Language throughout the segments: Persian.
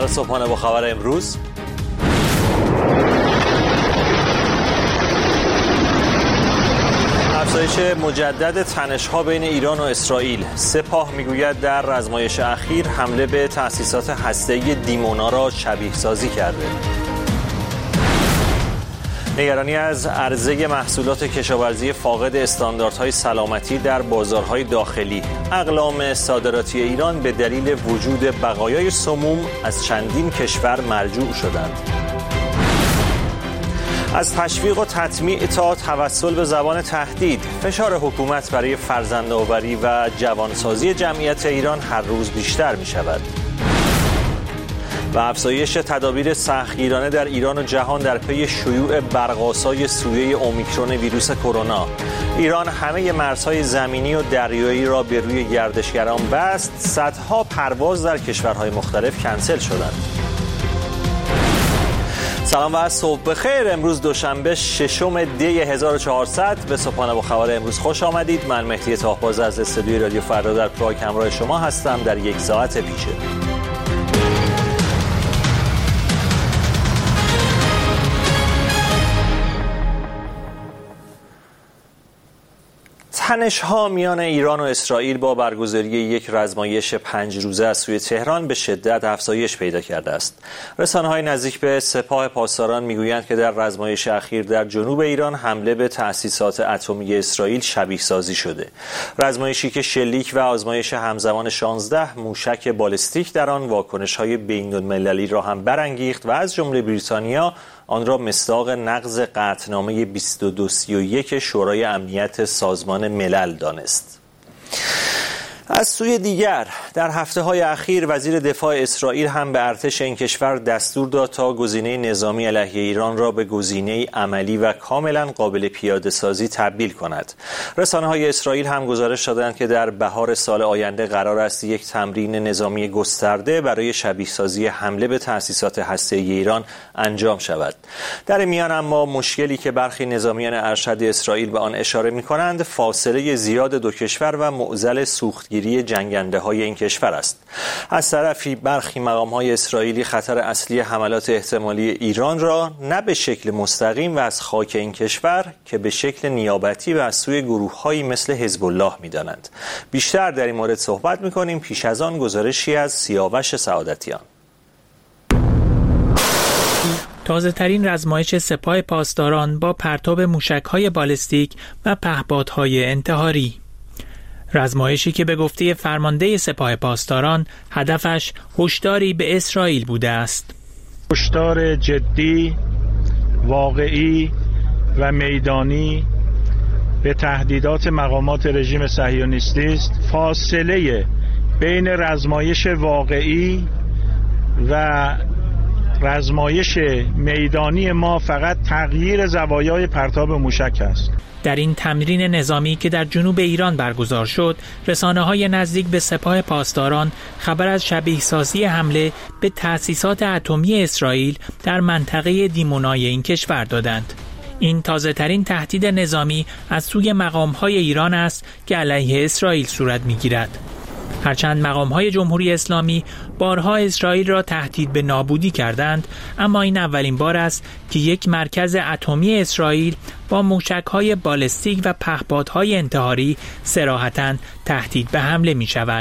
سر صبحانه با خبر امروز. افزایش مجدد تنش‌ها بین ایران و اسرائیل. سپاه میگوید در رزمایش اخیر حمله به تأسیسات هسته‌ای دیمونا را شبیه سازی کرده. نگرانی از عرضه محصولات کشاورزی فاقد استانداردهای سلامتی در بازارهای داخلی. اقلام صادراتی ایران به دلیل وجود بقایای سموم از چندین کشور مرجوع شدند. از تشویق و تطمیع تا توسل به زبان تهدید، فشار حکومت برای فرزندآوری و جوانسازی جمعیت ایران هر روز بیشتر می شود. و افزایش تدابیر سختگیرانه در ایران و جهان در پی شیوع برق‌آسای سویه اومیکرون ویروس کرونا. ایران همه مرزهای زمینی و دریایی را به روی گردشگران بست. صدها پرواز در کشورهای مختلف کنسل شدند. سلام و صبح بخیر. امروز دوشنبه 6 دی 1400 به صبحانه با خبر امروز خوش آمدید. من مهدی طاهباز از استودیوی رادیو فردا در پراگ همراه شما هستم در یک ساعت پیشه. تنش‌ها میان ایران و اسرائیل با برگزاری یک رزمایش 5 روزه از سوی تهران به شدت افزایش پیدا کرده است. رسانه‌های نزدیک به سپاه پاسداران میگویند که در رزمایش اخیر در جنوب ایران حمله به تأسیسات اتمی اسرائیل شبیه سازی شده. رزمایشی که شلیک و آزمایش همزمان 16 موشک بالستیک در آن واکنش‌های بین‌المللی را هم برانگیخت و از جمله بریتانیا آن را مصداق نقض قطعنامه 2231 شورای امنیت سازمان ملل دانست. از سوی دیگر در هفته‌های اخیر وزیر دفاع اسرائیل هم به ارتش این کشور دستور داد تا گزینه نظامی علیه ایران را به گزینه عملی و کاملا قابل پیاده سازی تبدیل کند. رسانه‌های اسرائیل هم گزارش دادند که در بهار سال آینده قرار است یک تمرین نظامی گسترده برای شبیه سازی حمله به تأسیسات هسته‌ای ایران انجام شود. در میان اما مشکلی که برخی نظامیان ارشد اسرائیل به آن اشاره می‌کنند فاصله زیاد دو کشور و معضل سوختگیری جنگنده‌های این کشور است. از طرفی برخی مقام‌های اسرائیلی خطر اصلی حملات احتمالی ایران را نه به شکل مستقیم و از خاک این کشور که به شکل نیابتی و از سوی گروه‌هایی مثل حزب الله می‌دانند. بیشتر در این مورد صحبت می‌کنیم. پیش از آن گزارشی از سیاوش سعادتیان. تازه‌ترین رزمایش سپاه پاسداران با پرتاب موشک‌های بالستیک و پهپادهای انتحاری. رزمایشی که به گفته فرمانده سپاه پاسداران هدفش هشداری به اسرائیل بوده است. هشدار جدی، واقعی و میدانی به تهدیدات مقامات رژیم صهیونیستی است. فاصله بین رزمایش واقعی و رزمایش میدانی ما فقط تغییر زوایای پرتاب موشک است. در این تمرین نظامی که در جنوب ایران برگزار شد، رسانه‌های نزدیک به سپاه پاسداران خبر از شبیه سازی حمله به تأسیسات اتمی اسرائیل در منطقه دیمونای این کشور دادند. این تازه‌ترین تهدید نظامی از سوی مقام‌های ایران است که علیه اسرائیل صورت می‌گیرد. هرچند مقام‌های جمهوری اسلامی بارها اسرائیل را تهدید به نابودی کردند، اما این اولین بار است که یک مرکز اتمی اسرائیل با موشک‌های بالستیک و پهپادهای انتحاری صراحتاً تهدید به حمله می‌شود.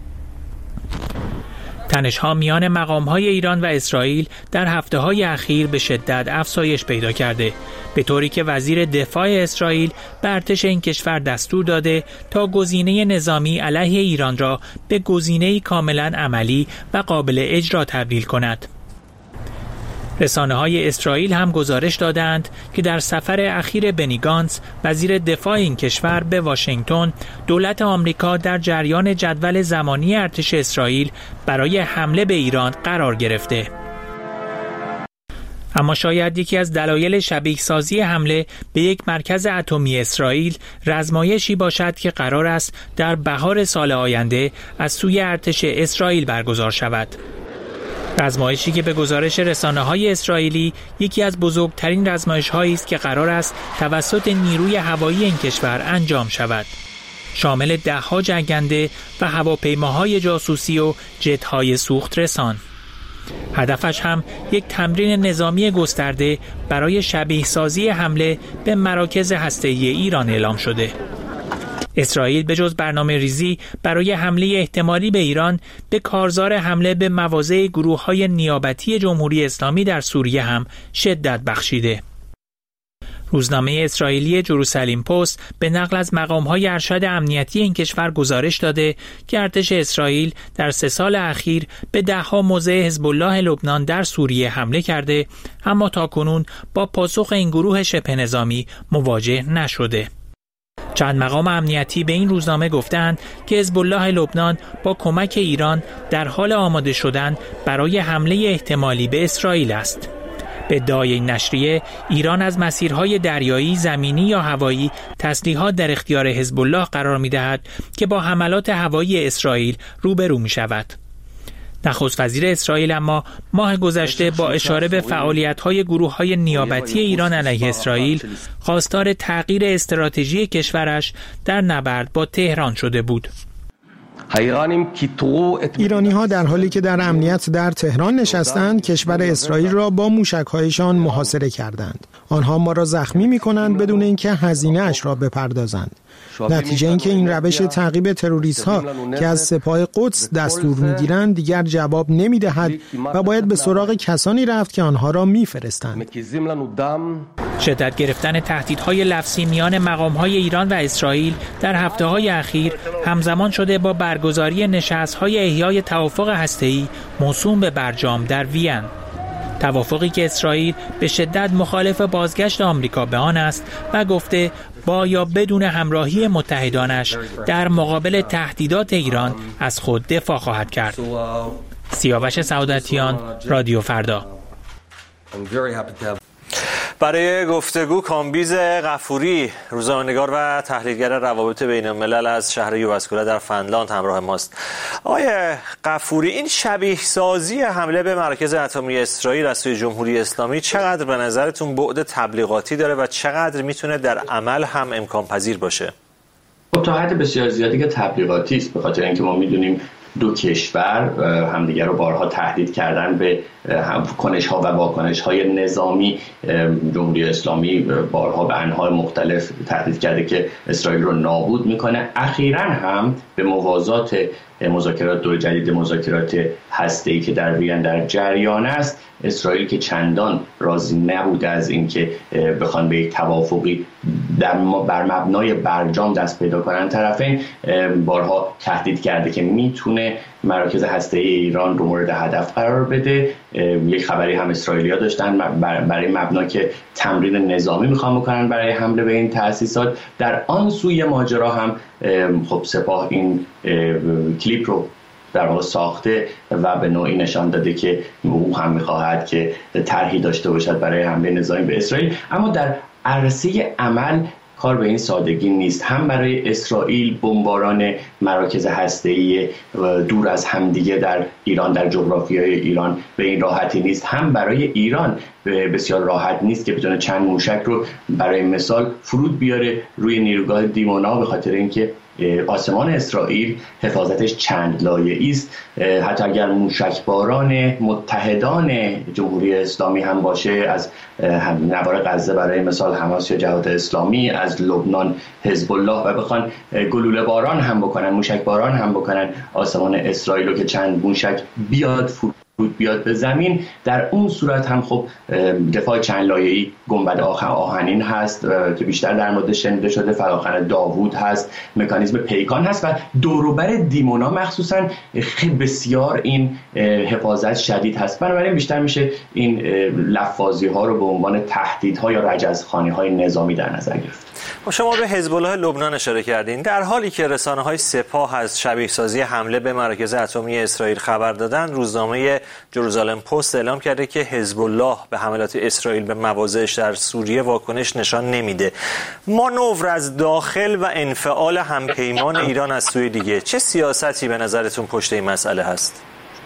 تنش‌ها میان مقام‌های ایران و اسرائیل در هفته‌های اخیر به شدت افزایش پیدا کرده، به طوری که وزیر دفاع اسرائیل به ارتش این کشور دستور داده تا گزینه نظامی علیه ایران را به گزینه‌ای کاملاً عملی و قابل اجرا تبدیل کند. رسانه‌های اسرائیل هم گزارش دادند که در سفر اخیر بنی گانتز وزیر دفاع این کشور به واشنگتن، دولت آمریکا در جریان جدول زمانی ارتش اسرائیل برای حمله به ایران قرار گرفته. اما شاید یکی از دلایل شبیه سازی حمله به یک مرکز اتمی اسرائیل رزمایشی باشد که قرار است در بهار سال آینده از سوی ارتش اسرائیل برگزار شود. رزمایشی که به گزارش رسانه‌های اسرائیلی یکی از بزرگترین رزمایش‌هایی است که قرار است توسط نیروی هوایی این کشور انجام شود. شامل ده‌ها جنگنده و هواپیماهای جاسوسی و جت‌های سوخت رسان. هدفش هم یک تمرین نظامی گسترده برای شبیه سازی حمله به مراکز هسته‌ای ایران اعلام شده. اسرائیل به جز برنامه ریزی برای حمله احتمالی به ایران به کارزار حمله به مواضع گروه‌های نیابتی جمهوری اسلامی در سوریه هم شدت بخشیده. روزنامه اسرائیلی جروسالیم پست به نقل از مقام‌های ارشد امنیتی این کشور گزارش داده که ارتش اسرائیل در 3 سال اخیر به ده‌ها موضع حزب الله لبنان در سوریه حمله کرده، اما تاکنون با پاسخ این گروه شبه نظامی مواجه نشده. چند مقام امنیتی به این روزنامه گفتند که حزب الله لبنان با کمک ایران در حال آماده شدن برای حمله احتمالی به اسرائیل است. به ادعای این نشریه، ایران از مسیرهای دریایی، زمینی یا هوایی تسلیحات در اختیار حزب الله قرار می‌دهد که با حملات هوایی اسرائیل روبرو می‌شود. نخست وزیر اسرائیل اما ماه گذشته با اشاره به فعالیت‌های گروه‌های نیابتی ایران علیه اسرائیل خواستار تغییر استراتژی کشورش در نبرد با تهران شده بود. ایرانی‌ها در حالی که در امنیت در تهران نشستند، کشور اسرائیل را با موشک‌هایشان محاصره کردند. آنها ما را زخمی می‌کنند بدون اینکه هزینه اش را بپردازند. نتیجه اینکه این روش تعقیب تروریست‌ها که از سپاه قدس دستور می‌گیرند دیگر جواب نمی‌دهد و باید به سراغ کسانی رفت که آنها را می‌فرستند. شدت گرفتن تهدیدهای لفظی میان مقام‌های ایران و اسرائیل در هفته‌های اخیر همزمان شده با برگزاری نشست‌های احیای توافق هسته‌ای موسوم به برجام در وین. توافقی که اسرائیل به شدت مخالف بازگشت آمریکا به آن است و گفته با یا بدون همراهی متحدانش در مقابل تهدیدات ایران از خود دفاع خواهد کرد. سیاوش سعادتیان، رادیو فردا. برای گفتگو کامبیز غفوری، روزنامه‌نگار و تحلیلگر روابط بین الملل از شهر یوواسکولا در فنلاند همراه ماست. آقای غفوری، این شبیه سازی حمله به مراکز اتمی اسرائیل از سوی جمهوری اسلامی چقدر به نظرتون بعد تبلیغاتی داره و چقدر میتونه در عمل هم امکان پذیر باشه؟ تا حد بسیار زیادی که تبلیغاتی است، به خاطر اینکه ما میدونیم دو کشور همدیگر رو بارها تهدید کردن به کنش‌ها و واکنش‌های نظامی. جمهوری اسلامی بارها به انواع مختلف تهدید کرده که اسرائیل رو نابود میکنه. اخیراً هم به موازات مذاکرات دور جدید مذاکرات هسته‌ای که در وین در جریان است، اسرائیل که چندان راضی نبوده از اینکه بخوان به یک توافقی بر مبنای برجام دست پیدا کنن، طرفین بارها تهدید کرده که میتونه مراکز هسته‌ای ایران رو مورد هدف قرار بده. یک خبری هم اسرائیلی‌ها داشتن برای مبنا که تمرین نظامی میخوان بکنن برای حمله به این تأسیسات. در آن سوی ماجرا هم خب سپاه این کلیپ رو در واقع ساخته و به نوعی نشان داده که او هم میخواهد که طرحی داشته باشد برای حمله نظامی به اسرائیل. اما در عرصه عمل کار به این سادگی نیست. هم برای اسرائیل بمباران مراکز هسته‌ای دور از همدیگه در ایران، در جغرافیای ایران به این راحتی نیست. هم برای ایران بسیار راحت نیست که بتونه چند موشک رو برای مثال فرود بیاره روی نیروگاه دیمونا، به خاطر اینکه آسمان اسرائیل حفاظتش چند لایه‌ای است. حتی اگر موشکباران متحدان جمهوری اسلامی هم باشه، از نوار غزه برای مثال حماس یا جهاد اسلامی، از لبنان حزب الله، و بخوان گلوله باران هم بکنن، موشک باران هم بکنن آسمان اسرائیل رو که چند موشک بیاد به زمین، در اون صورت هم خب دفاع چند لایه‌ای گنبد آهنین هست که بیشتر در مورد شنیده شده، فراخوان داوود هست، مکانیزم پیکان هست و دوروبر دیمونا مخصوصا بسیار این حفاظت شدید هست. بنابراین بیشتر میشه این لفاظی ها رو به عنوان تهدیدها یا رجزخوانی های نظامی در نظر گرفت. شما به حزب الله لبنان اشاره کردین. در حالی که رسانه‌های سپاه از شبیه سازی حمله به مراکز اتمی اسرائیل خبر دادن، روزنامه جروزالم پست اعلام کرده که حزب الله به حملات اسرائیل به مواضعش در سوریه واکنش نشان نمیده. مانور از داخل و انفعال همپیمان ایران از سوی دیگه، چه سیاستی به نظرتون پشت این مسئله هست؟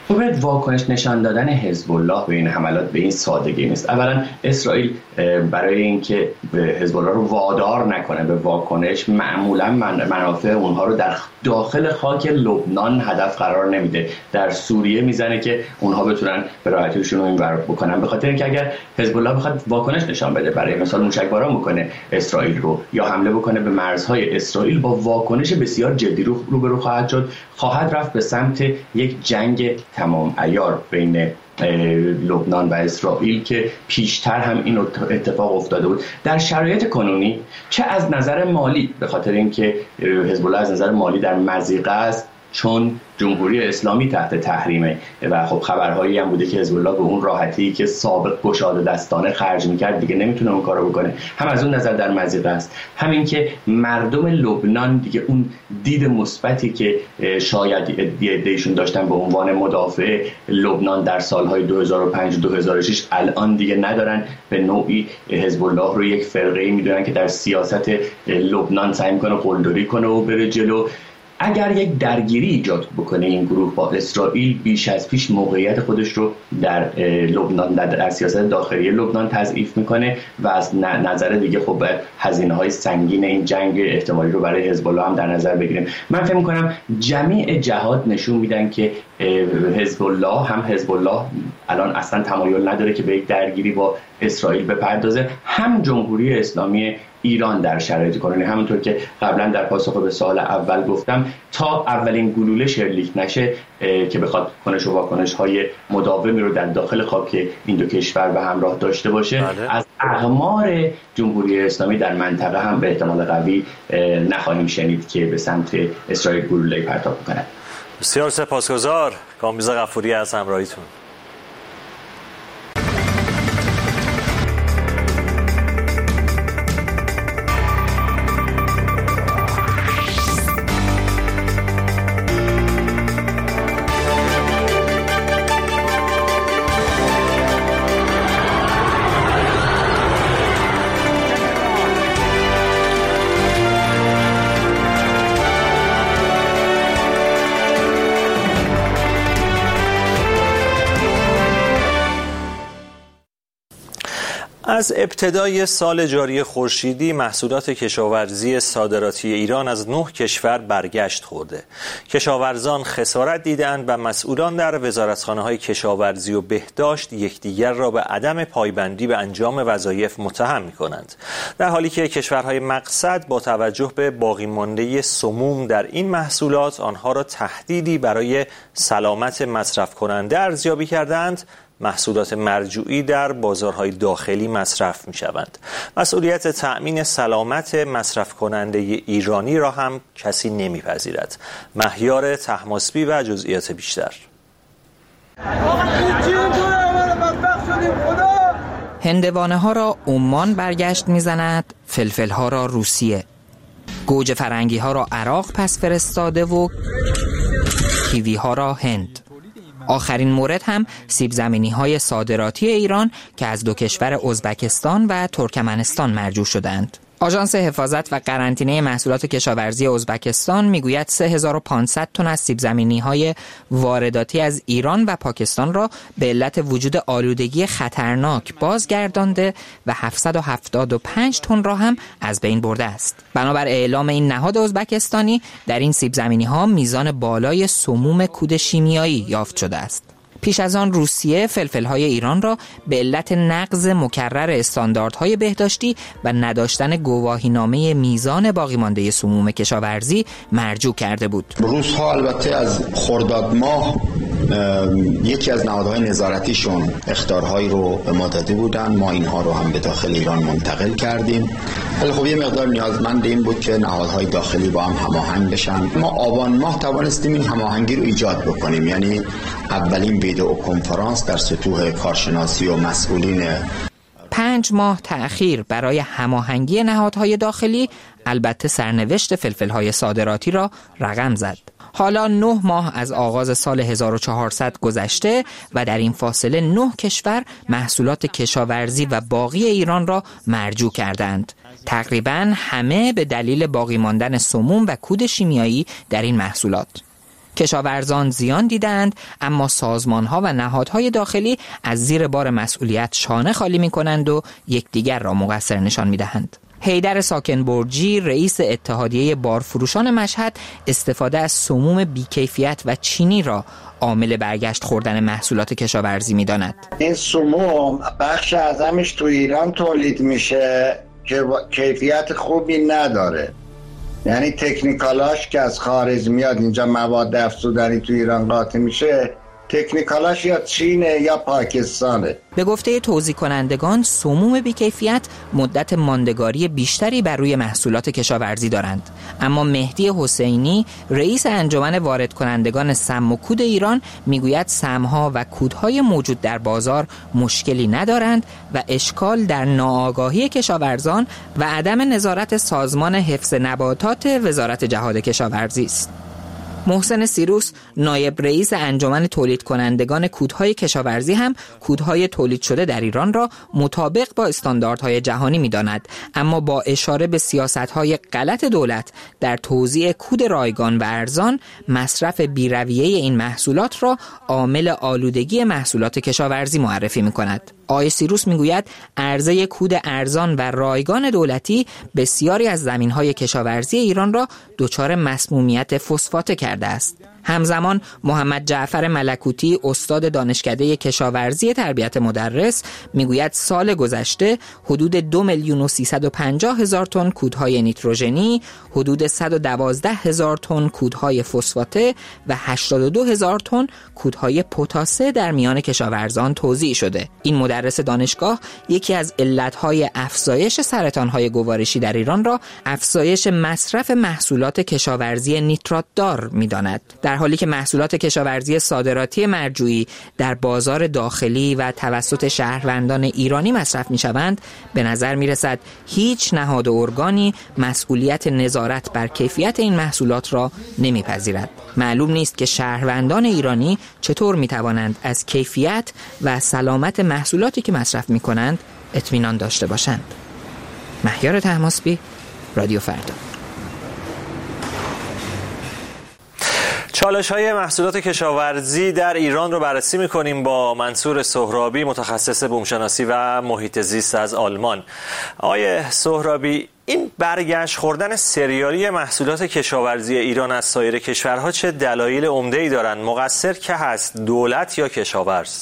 باید واکنش نشان دادن حزب الله به این حملات به این سادگی نیست. اولا اسرائیل برای اینکه حزب الله رو وادار نکنه به واکنش، معمولا منافع اونها رو در داخل خاک لبنان هدف قرار نمیده. در سوریه میزنه که اونها بتونن به راحتیشون رو اینور بکنن، به خاطر اینکه اگر حزب الله بخواد واکنش نشان بده، برای مثال موشکباران بکنه اسرائیل رو یا حمله بکنه به مرزهای اسرائیل، با واکنش بسیار جدی روبرو خواهد شد، خواهد رفت به سمت یک جنگ تمام عیار بین لبنان و اسرائیل که پیشتر هم این اتفاق افتاده بود. در شرایط کنونی چه از نظر مالی، به خاطر اینکه حزب الله از نظر مالی در مضیقه است چون جمهوری اسلامی تحت تحریمه و خب خبرهایی هم بوده که حزب الله به اون راحتی که سابق گشاده دستانه خرج میکرد دیگه نمیتونه اون کارو بکنه، هم از اون نظر در مضیقه است، همین که مردم لبنان دیگه اون دید مثبتی که شاید ایشون داشتن به عنوان مدافع لبنان در سالهای 2005 و 2006 الان دیگه ندارن. به نوعی حزب الله رو یک فرقه‌ای میدونن که در سیاست لبنان سعی میکنه قلدری کنه و بره جلو. اگر یک درگیری ایجاد بکنه این گروه با اسرائیل، بیش از پیش موقعیت خودش رو در لبنان، در سیاست داخلی لبنان تضعیف میکنه و از نظر دیگه خب هزینه‌های سنگین این جنگ احتمالی رو برای حزب الله هم در نظر بگیریم. من فکر میکنم جمیع جهات نشون میدن که حزب الله الان اصلا تمایل نداره که به یک درگیری با اسرائیل بپردازه، هم جمهوری اسلامی ایران در شرایط کنونی، همونطور که قبلا در پاسخ به سوال اول گفتم، تا اولین گلوله شلیک نشه که بخواد کنش و واکنش های مداومی رو در داخل خاک این دو کشور به همراه داشته باشه، از اقمار جمهوری اسلامی در منطقه هم به احتمال قوی نخواهیم شنید که به سمت اسرائیل گلوله پرتاب کنند. بسیار سپاسگزار کامبیز غفوری از همراهیتون. از ابتدای سال جاری خورشیدی محصولات کشاورزی صادراتی ایران از 9 کشور برگشت خورده. کشاورزان خسارت دیدند و مسئولان در وزارتخانه‌های کشاورزی و بهداشت یکدیگر را به عدم پایبندی به انجام وظایف متهم می‌کنند. در حالی که کشورهای مقصد با توجه به باقی مانده سموم در این محصولات آنها را تهدیدی برای سلامت مصرف کننده ارزیابی کردند، محصولات مرجوعی در بازارهای داخلی مصرف می شوند. مسئولیت تأمین سلامت مصرف کننده ایرانی را هم کسی نمی پذیرد. مهیار طهماسبی و جزئیات بیشتر. هندوانه ها را عمان برگشت می زند، فلفل ها را روسیه. گوجه فرنگی ها را عراق پس فرستاده و کیوی ها را هند. آخرین مورد هم سیب زمینی های صادراتی ایران که از 2 کشور ازبکستان و ترکمنستان مرجوع شدند. آژانس حفاظت و قرنطینه محصولات کشاورزی ازبکستان میگوید 3500 تن از سیب زمینی های وارداتی از ایران و پاکستان را به علت وجود آلودگی خطرناک بازگردانده و 775 تن را هم از بین برده است. بنابر اعلام این نهاد ازبکستانی، در این سیب زمینی ها میزان بالای سموم کود شیمیایی یافت شده است. پیش از آن روسیه فلفل‌های ایران را به علت نقض مکرر استانداردهای بهداشتی و نداشتن گواهینامه میزان باقی مانده سموم کشاورزی مرجوع کرده بود. روس‌ها البته از خرداد ماه یکی از نهادهای نظارتیشون اخطارهایی رو به ما داده بودن، ما اینها رو هم به داخل ایران منتقل کردیم. ولی خب یه مقدار نیازمند این بود که نهادهای داخلی با هم هماهنگ بشن. ما آبان ماه توانستیم این هماهنگی رو ایجاد بکنیم، یعنی اولین ویدئو کنفرانس در سطوح کارشناسی و مسئولین. 5 ماه تأخیر برای هماهنگی نهادهای داخلی البته سرنوشت فلفل‌های صادراتی را رقم زد. حالا 9 ماه از آغاز سال 1400 گذشته و در این فاصله 9 کشور محصولات کشاورزی و باقی ایران را مرجوع کردند. تقریباً همه به دلیل باقی ماندن سموم و کود شیمیایی در این محصولات. کشاورزان زیان دیدند، اما سازمان‌ها و نهادهای داخلی از زیر بار مسئولیت شانه خالی می‌کنند و یکدیگر را مقصر نشان می‌دهند. حیدر ساکنبرجی رئیس اتحادیه بارفروشان مشهد استفاده از سموم بیکیفیت و چینی را عامل برگشت خوردن محصولات کشاورزی می‌داند. این سموم بخش اعظمش تو ایران تولید میشه که کیفیت خوبی نداره، یعنی تکنیکالاش که از خارج میاد اینجا مواد افزودنی تو ایران قاطی میشه، تکنیکالاش یا چینه یا پاکستانه. به گفته توزیع کنندگان سموم بیکیفیت مدت ماندگاری بیشتری بر روی محصولات کشاورزی دارند، اما مهدی حسینی رئیس انجمن وارد کنندگان سم و کود ایران میگوید سمها و کودهای موجود در بازار مشکلی ندارند و اشکال در ناآگاهی کشاورزان و عدم نظارت سازمان حفظ نباتات وزارت جهاد کشاورزی است. محسن سیروس نایب رئیس انجمن تولید کنندگان کودهای کشاورزی هم کودهای تولید شده در ایران را مطابق با استانداردهای جهانی می‌داند، اما با اشاره به سیاست‌های غلط دولت در توزیع کود رایگان و ارزان، مصرف بی‌رویه این محصولات را عامل آلودگی محصولات کشاورزی معرفی می‌کند. آقای سیروس میگوید عرضه کود ارزان و رایگان دولتی بسیاری از زمین‌های کشاورزی ایران را دچار مسمومیت فسفاته کرده است. همزمان محمد جعفر ملکوتی استاد دانشکده کشاورزی تربیت مدرس میگوید سال گذشته حدود 2,350,000 تن کودهای نیتروژنی، حدود 112,000 تن کودهای فسفاته و 82,000 تن کودهای پتاسه در میان کشاورزان توزیع شده. این مدرس دانشگاه یکی از علتهای افزایش سرطانهای گوارشی در ایران را افزایش مصرف محصولات کشاورزی نیترات دار می‌داند، در حالی که محصولات کشاورزی صادراتی مرجوعی در بازار داخلی و توسط شهروندان ایرانی مصرف می‌شوند. به نظر می‌رسد هیچ نهاد و ارگانی مسئولیت نظارت بر کیفیت این محصولات را نمی‌پذیرد. معلوم نیست که شهروندان ایرانی چطور می‌توانند از کیفیت و سلامت محصولاتی که مصرف می‌کنند اطمینان داشته باشند. مهیار طهماسبی، رادیو فردا. چالش‌های محصولات کشاورزی در ایران رو بررسی می‌کنیم با منصور سهرابی، متخصص بومشناسی و محیط زیست از آلمان. آقای سهرابی، این برگشت خوردن سریالی محصولات کشاورزی ایران از سایر کشورها چه دلایل عمده‌ای دارند؟ مقصر که هست، دولت یا کشاورز؟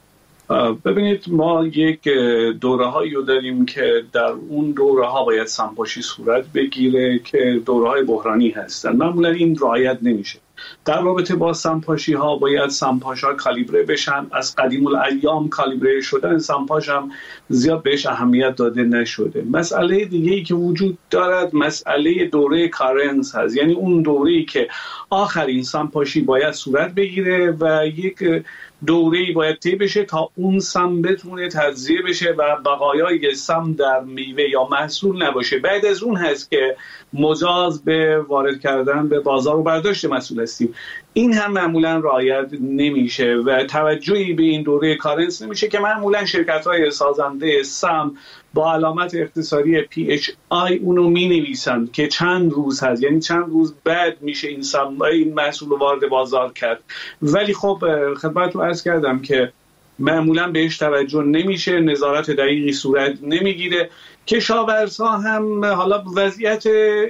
ببینید، ما یک دوره‌هایی رو داریم که در اون دوره‌ها باید سمپاشی صورت بگیره که دوره‌های بحرانی هستن. معمولا این رعایت نمیشه. در رابطه با سمپاشی ها باید سمپاش ها کالیبره بشن. از قدیم الایام کالیبره شدن سمپاش هم زیاد بهش اهمیت داده نشده. مسئله دیگه ای که وجود دارد مسئله دوره کارنس هست، یعنی اون دوره‌ای که آخرین سمپاشی باید صورت بگیره و یک دوره‌ای باید طی بشه تا اون سم بتونه تجزیه بشه و بقایای سم در میوه یا محصول نباشه. بعد از اون هست که مجاز به وارد کردن به بازار و برداشت محصول هستیم. این هم معمولا رعایت نمیشه و توجهی به این دوره کارنس نمیشه که معمولا شرکت‌های سازنده سم با علامت اختصاری PHI اونو می‌نویسند که چند روز هست، یعنی چند روز بعد میشه این محصول رو وارد بازار کرد. ولی خب خدمتتون عرض کردم که معمولا بهش توجه نمیشه، نظارت دقیقی صورت نمیگیره. کشاورزها هم حالا وضعیت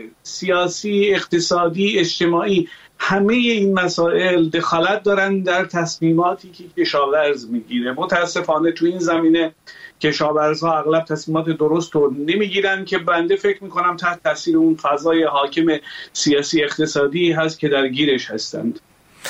سیاسی، اقتصادی، اجتماعی، همه این مسائل دخالت دارن در تصمیماتی که کشاورز میگیره. متاسفانه تو این زمینه کشاورزها اغلب تصمیمات درست رو نمیگیرن که بنده فکر میکنم تحت تاثیر اون فضای حاکم سیاسی اقتصادی هست که در گیرش هستند.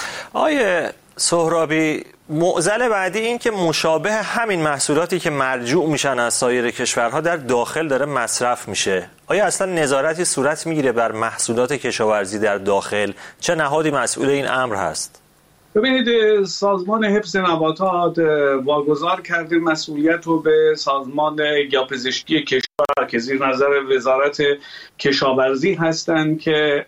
آیه سهرابی، معضل بعدی این که مشابه همین محصولاتی که مرجوع میشن از سایر کشورها در داخل داره مصرف میشه. آیا اصلا نظارتی صورت میگیره بر محصولات کشاورزی در داخل؟ چه نهادی مسئول این امر هست؟ ببینید، سازمان حفظ نباتات واگذار کرده مسئولیت رو به سازمان گیاه‌پزشکی کشور که زیر نظر وزارت کشاورزی هستند که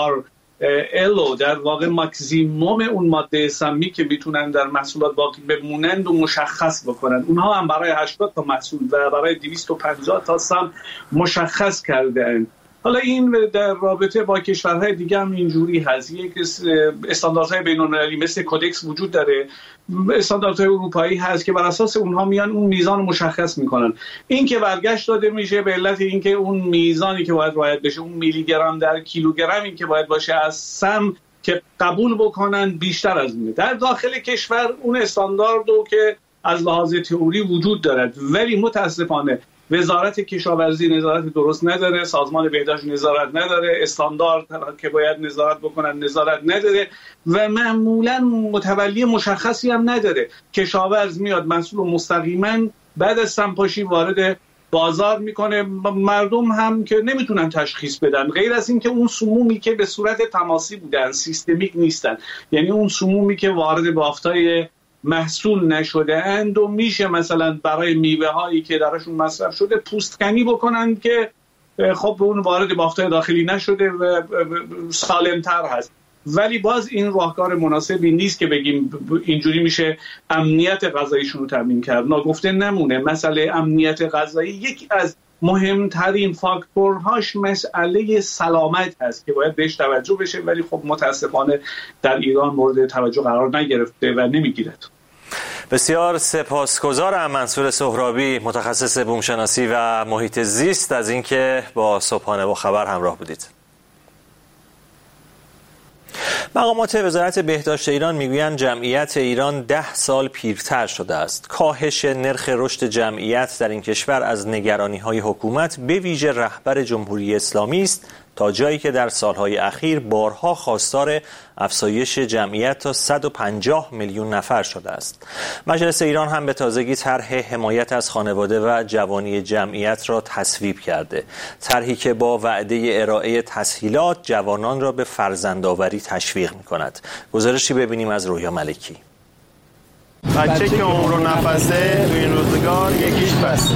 MRLO در واقع ماکسیموم اون ماده سمی که میتونن در محصولات باقی بمونند و مشخص بکنن. اونها هم برای 80 تا محصول و برای 250 تا سم مشخص کردن. حالا این در رابطه با کشورهای دیگه هم اینجوری هست. یک استانداردهای بین‌المللی مثل کودکس وجود داره، استانداردهای اروپایی هست که بر اساس اونها میان اون میزان مشخص میکنن. این که برگشت داده میشه به علت اینکه اون میزانی که باید رعایت بشه، اون میلی گرم در کیلوگرمی که باید باشه از سم که قبول بکنن بیشتر از اینه. در داخل کشور اون استانداردو که از لحاظ تئوری وجود دارد، ولی متاسفانه وزارت کشاورزی نظارت درست نداره، سازمان بهداشت نظارت نداره، استاندارد که باید نظارت بکنن نظارت نداره و معمولا متولی مشخصی هم نداره. کشاورز میاد مسئول مستقیما بعد از سمپاشی وارد بازار میکنه، مردم هم که نمیتونن تشخیص بدن، غیر از این که اون سمومی که به صورت تماسی بودن سیستمیک نیستن، یعنی اون سمومی که وارد بافتای محصول نشده اند و میشه مثلا برای میوه هایی که درشون مصرف شده پوستکنی بکنن که خب اون وارد بافتای داخلی نشده و سالمتر هست. ولی باز این راهکار مناسبی نیست که بگیم اینجوری میشه امنیت غذاییشون رو تامین کرد. ناگفته نمونه مسئله امنیت غذایی یکی از مهمترین فاکتورهاش مسئله سلامت هست که باید بهش توجه بشه، ولی خب متاسفانه در ایران مورد توجه قرار نگرفته و نمیگیرد. بسیار سپاسگزارم منصور سهرابی، متخصص بومشناسی و محیط زیست، از اینکه با صبحانه با خبر همراه بودید. مقامات وزارت بهداشت ایران میگویند جمعیت ایران 10 سال پیرتر شده است. کاهش نرخ رشد جمعیت در این کشور از نگرانی‌های حکومت به ویژه رهبر جمهوری اسلامی است، تا جایی که در سالهای اخیر بارها خواستار افزایش جمعیت تا 150 میلیون نفر شده است. مجلس ایران هم به تازگی طرح حمایت از خانواده و جوانی جمعیت را تصویب کرده. طرحی که با وعده ارائه تسهیلات جوانان را به فرزندآوری تشویق می‌کند. گزارشی ببینیم از رویا ملکی. بچه که عمر و نفسه تو این روزگار یکیش بس.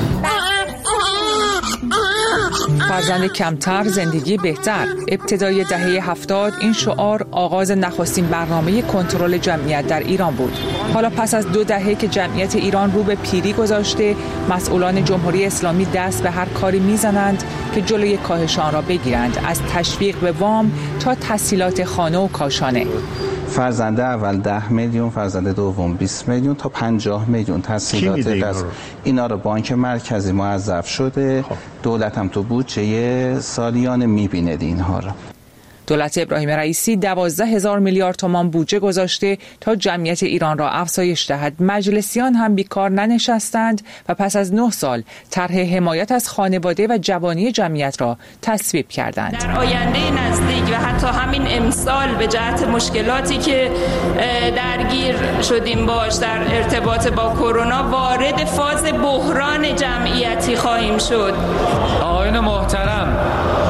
فرزند کمتر زندگی بهتر. ابتدای دهه 70 این شعار آغاز نخستین برنامه کنترل جمعیت در ایران بود. حالا پس از 2 دهه که جمعیت ایران رو به پیری گذاشته، مسئولان جمهوری اسلامی دست به هر کاری میزنند که جلوی کاهش آن را بگیرند، از تشویق به وام تا تسهیلات خانه و کاشانه. فرزند اول 10 میلیون، فرزند دوم 20 میلیون تا 50 میلیون تسهیلات اینا رو بانک مرکزی موظف شده. دولت هم تو بودجه سالیانه میبینه اینها رو. دولت ابراهیم رئیسی 12,000 میلیارد تومان بودجه گذاشته تا جمعیت ایران را افزایش دهد. مجلسیان هم بیکار ننشستند و پس از 9 سال طرح حمایت از خانواده و جوانی جمعیت را تصویب کردند. در آینده نزدیک و حتی همین امسال به جهت مشکلاتی که درگیر شدیم باش در ارتباط با کرونا وارد فاز بحران جمعیتی خواهیم شد. آقایان محترم،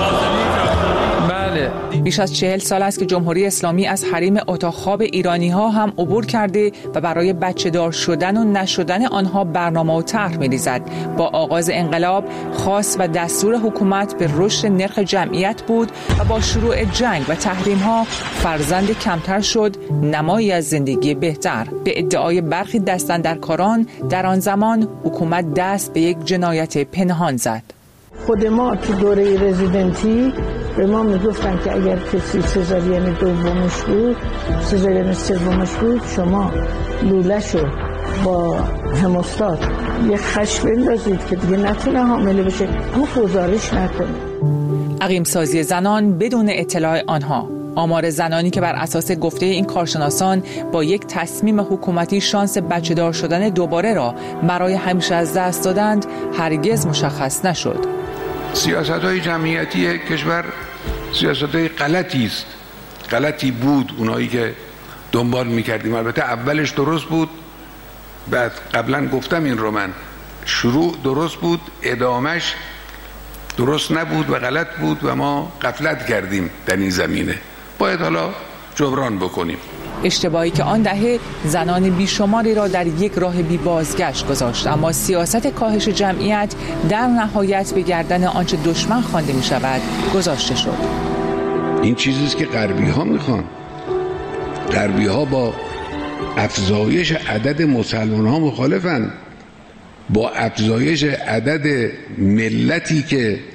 بیش از 40 سال است که جمهوری اسلامی از حریم اتاق خواب ایرانی ها هم عبور کرده و برای بچه دار شدن و نشدن آنها برنامه و طرح می‌ریزد. با آغاز انقلاب خاص و دستور حکومت به رشد نرخ جمعیت بود و با شروع جنگ و تحریم ها فرزند کمتر شد، نمایی از زندگی بهتر. به ادعای برخی دستاندرکاران در آن زمان حکومت دست به یک جنایت پنهان زد. خود ما تو دوره رزیدنتی به ما میگفتن که اگر کسی سزارین دومش بود، سزارین سومش بود، شما لوله‌شو با هموستات یه خش بندازید که دیگه نتونه حامله بشه، اما گزارش نکنید. عقیم سازی زنان بدون اطلاع آنها. آمار زنانی که بر اساس گفته این کارشناسان با یک تصمیم حکومتی شانس بچه دار شدن دوباره را برای همیشه از دست دادند هرگز مشخص نشد. سیاست‌های جمعیتی کشور سیاست‌های غلطی بود. اونایی که دنبال می‌کردیم البته اولش درست بود، بعد قبلا گفتم این رو من، شروع درست بود، ادامش درست نبود و غلط بود و ما غفلت کردیم در این زمینه. باید حالا جبران بکنیم. اشتباهی که آن دهه زنان بیشماری را در یک راه بی بازگشت گذاشت، اما سیاست کاهش جمعیت در نهایت به گردن آنچه دشمن خوانده می شود گذاشته شد. این چیزیست که غربی ها میخوان. غربی ها با افزایش عدد مسلمان ها مخالفن، با افزایش عدد ملتی که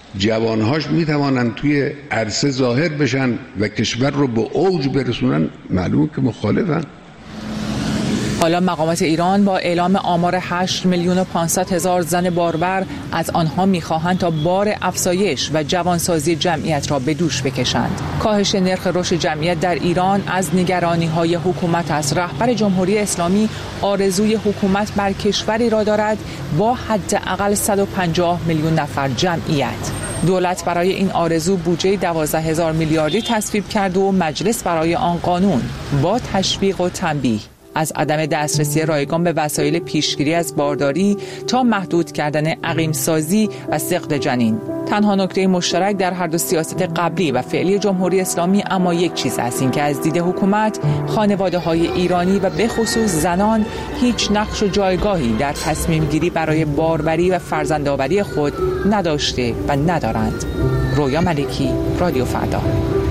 جوانهاش میتوانند توی عرصه ظاهر بشن و کشور رو به اوج برسونن، معلومه که مخالفن. حالا مقامات ایران با اعلام آمار 8,500,000 زن باربر از آنها می‌خواهند تا بار افزایش و جوانسازی جمعیت را به دوش بکشند. کاهش نرخ رشد جمعیت در ایران از نگرانی‌های حکومت است. رهبر جمهوری اسلامی آرزوی حکومت بر کشوری را دارد با حداقل 150 میلیون نفر جمعیت. دولت برای این آرزو بودجه 12,000 میلیاردی تصویب کرد و مجلس برای آن قانون با تشویق و تنبیه از عدم دسترسی رایگان به وسایل پیشگیری از بارداری تا محدود کردن عقیم‌سازی و سقط جنین. تنها نکته مشترک در هر دو سیاست قبلی و فعلی جمهوری اسلامی اما یک چیز است، این که از دید حکومت خانواده‌های ایرانی و به خصوص زنان هیچ نقش و جایگاهی در تصمیم گیری برای باروری و فرزندآوری خود نداشته و ندارند. رویا ملکی، رادیو فردا.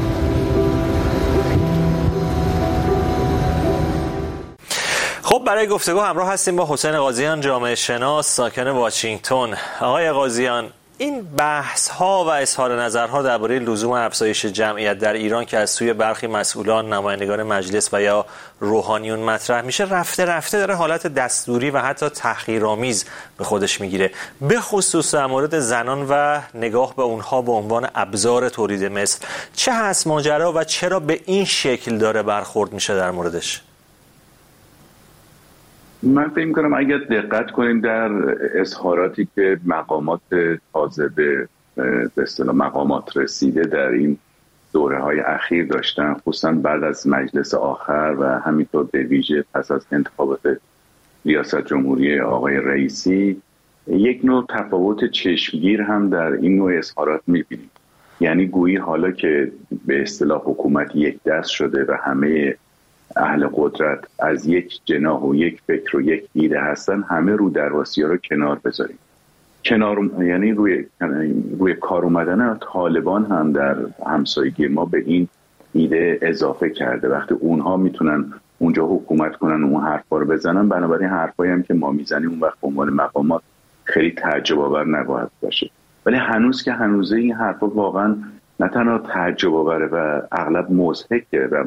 خب برای گفتگو همراه هستیم با حسین قاضیان، جامعه شناس ساکن واشنگتن. آقای قاضیان، این بحث ها و اظهار نظرها درباره لزوم افزایش جمعیت در ایران که از سوی برخی مسئولان، نمایندگان مجلس و یا روحانیون مطرح میشه، رفته رفته داره حالت دستوری و حتی تحقیرآمیز به خودش میگیره، به خصوص در مورد زنان و نگاه به اونها به عنوان ابزار تولید مثل. چه هست ماجرا و چرا به این شکل داره برخورد میشه در موردش؟ من فکر می‌کنم اگر دقت کنیم در اظهاراتی که مقامات تازه به اصطلاح مقامات رسیده در این دوره‌های اخیر داشتن، خصوصا بعد از مجلس آخر و همینطور به ویژه پس از انتخابات ریاست جمهوری آقای رئیسی، یک نوع تفاوت چشمگیر هم در این نوع اظهارات می‌بینیم. یعنی گویی حالا که به اصطلاح حکومت یک دست شده و همه اهل قدرت از یک جناح و یک فکر و یک ایده هستن، همه رو درواسی ها رو کنار بذاریم. یعنی روی کار اومدن طالبان هم در همسایگی ما به این ایده اضافه کرده. وقتی اونها میتونن اونجا حکومت کنن و اون حرفا رو بزنن، بنابراین حرفایی هم که ما میزنیم اون وقت به عنوان مقامات خیلی تعجب آور نباید باشه. ولی هنوز که هنوزه این حرفا واقعا نه تنها تعجب آوره و اغلب مضحکه و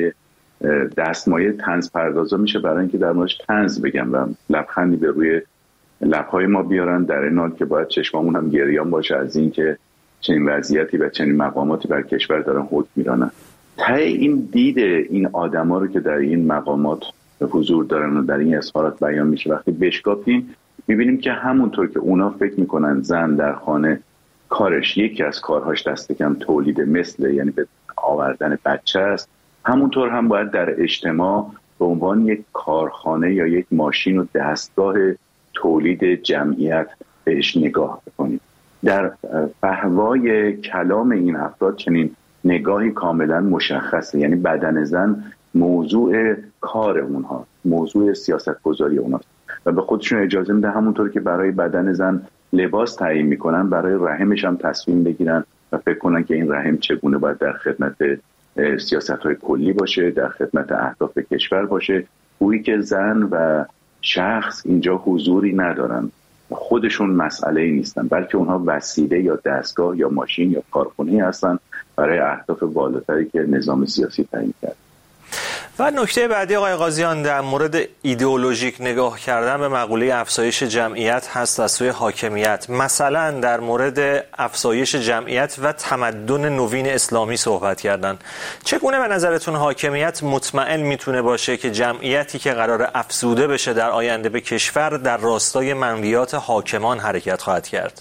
دستمایه طنز پردازا میشه برای اینکه در موردش طنز بگم و لبخندی به روی لبهای ما بیارن، در این حال که باید چشمامون هم گریان باشه از این که چنین وضعیتی و چنین مقاماتی بر کشور دارن حکم میرانن. ته این دید این آدما رو که در این مقامات حضور دارن و در این اظهارات بیان میشه، وقتی بشکافیم میبینیم که همونطور که اونا فکر میکنن زن در خانه کارش یکی از کارهاش دست کم تولید مثل، یعنی به آوردن بچه است، همونطور هم باید در اجتماع به عنوان یک کارخانه یا یک ماشین و دستگاه تولید جمعیت بهش نگاه بکنیم. در فهوای کلام این افراد چنین نگاهی کاملا مشخصه، یعنی بدن زن موضوع کار اونها، موضوع سیاست گذاری اونهاست و به خودشون اجازه میده همونطور که برای بدن زن لباس تعیین میکنن برای رحمش هم تصمیم بگیرن و فکر کنن که این رحم چگونه باید در خدمت سیاست‌های کلی باشه، در خدمت اهداف کشور باشه. گویی که زن و شخص اینجا حضوری ندارن، خودشون مسئله نیستن، بلکه اونها وسیله یا دستگاه یا ماشین یا کارخونه هستن برای اهداف بالاتری که نظام سیاسی تعیین کرده. و نکته بعدی آقای قاضیان در مورد ایدئولوژیک نگاه کردن به مقوله افزایش جمعیت هست از سوی حاکمیت. مثلا در مورد افزایش جمعیت و تمدن نوین اسلامی صحبت کردن. چگونه به نظرتون حاکمیت مطمئن میتونه باشه که جمعیتی که قرار افزوده بشه در آینده به کشور در راستای منویات حاکمان حرکت خواهد کرد؟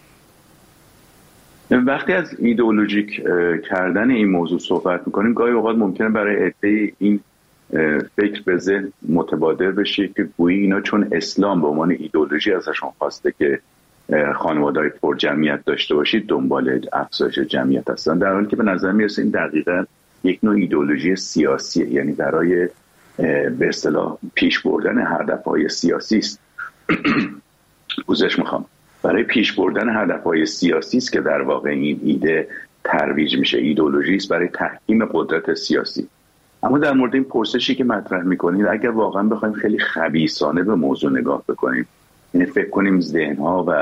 وقتی از ایدئولوژیک کردن این موضوع صحبت میکنیم، گاهی اوقات ممکنه برای عده این فکر به ذهن متبادر بشه که گویی اینا چون اسلام به عنوان ایدئولوژی ازشون خواسته که خانواده‌های پر جمعیت داشته باشید دنبال افزایش جمعیت هستن، در حالی که به نظر میرسه این دقیقاً یک نوع ایدئولوژی سیاسیه، یعنی برای به اصطلاح پیش بردن هدف‌های سیاسی است. پوزش میخوام. برای پیش بردن هدفهای سیاسی است که در واقع این ایده ترویج میشه، ایدئولوژی است برای تحکیم قدرت سیاسی. اما در مورد این پرسشی که مطرح میکنید، اگر واقعا بخوایم خیلی خبیثانه به موضوع نگاه بکنیم، یعنی فکر کنیم ذهنها و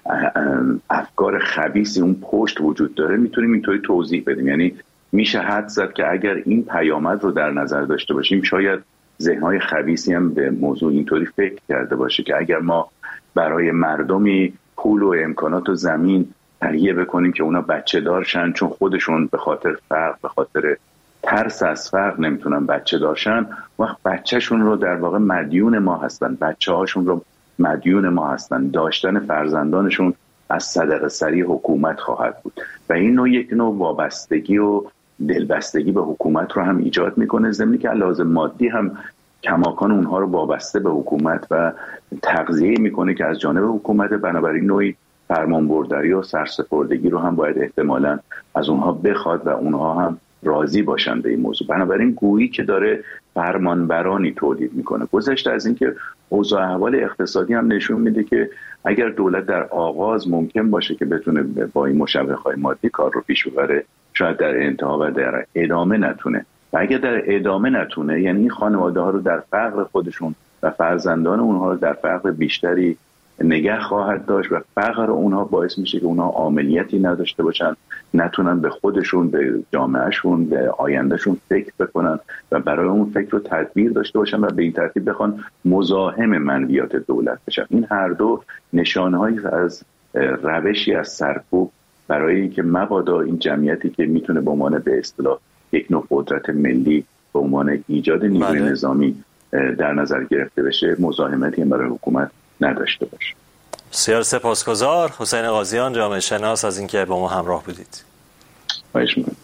افکار خبیثی اون پشت وجود داره میتونیم اینطوری توضیح بدیم. یعنی میشه حد زد که اگر این پیامد رو در نظر داشته باشیم شاید ذهن‌های خبیثی هم به موضوع اینطوری فکر کرده باشه که اگر ما برای مردمی پول و امکانات و زمین تهیه بکنیم که اونا بچه دارشن، چون خودشون به خاطر فقر، به خاطر ترس از فقر نمیتونن بچه دارشن، وقت بچهشون رو در واقع مدیون ما هستن، بچه هاشون رو مدیون ما هستن، داشتن فرزندانشون از صدقه سری حکومت خواهد بود و این یک نوع وابستگی و دلبستگی به حکومت رو هم ایجاد میکنه، ضمن که لازم مادی هم کماکان اونها رو وابسته به حکومت و تغذیه میکنه که از جانب حکومت. بنابراین نوعی فرمانبرداری و سرسپردگی رو هم باید احتمالاً از اونها بخواد و اونها هم راضی باشن به این موضوع. بنابراین گویی که داره فرمانبرانی تولید میکنه. گذشته از اینکه اوضاع احوال اقتصادی هم نشون میده که اگر دولت در آغاز ممکن باشه که بتونه با این مشوق‌های مادی کار رو پیش ببره، شاید در انتها و در ادامه نتونه. و اگر در ادامه نتونه، یعنی این خانواده ها رو در فقر خودشون و فرزندان اونها رو در فقر بیشتری نگه خواهد داشت و فقر اونها باعث میشه که اونها عاملیتی نداشته باشن، نتونن به خودشون، به جامعهشون، به آیندهشون فکر بکنن و برای اون فکر رو تدبیر داشته باشن و به این ترتیب بخوان مزاحم منویات دولت بشن. این هر دو نشانهایی از روشی از سرکوب برای اینکه مبادا این جمعیتی که میتونه به عنوان به اصطلاح یک نوع قدرت ملی به عنوان ایجاد نیروی نظامی در نظر گرفته بشه، مزاحمتی هم برای حکومت نداشته باشه. بسیار سپاسگزار حسین قاضیان، جامعه شناس، از اینکه با ما همراه بودید. خواهش می‌کنم.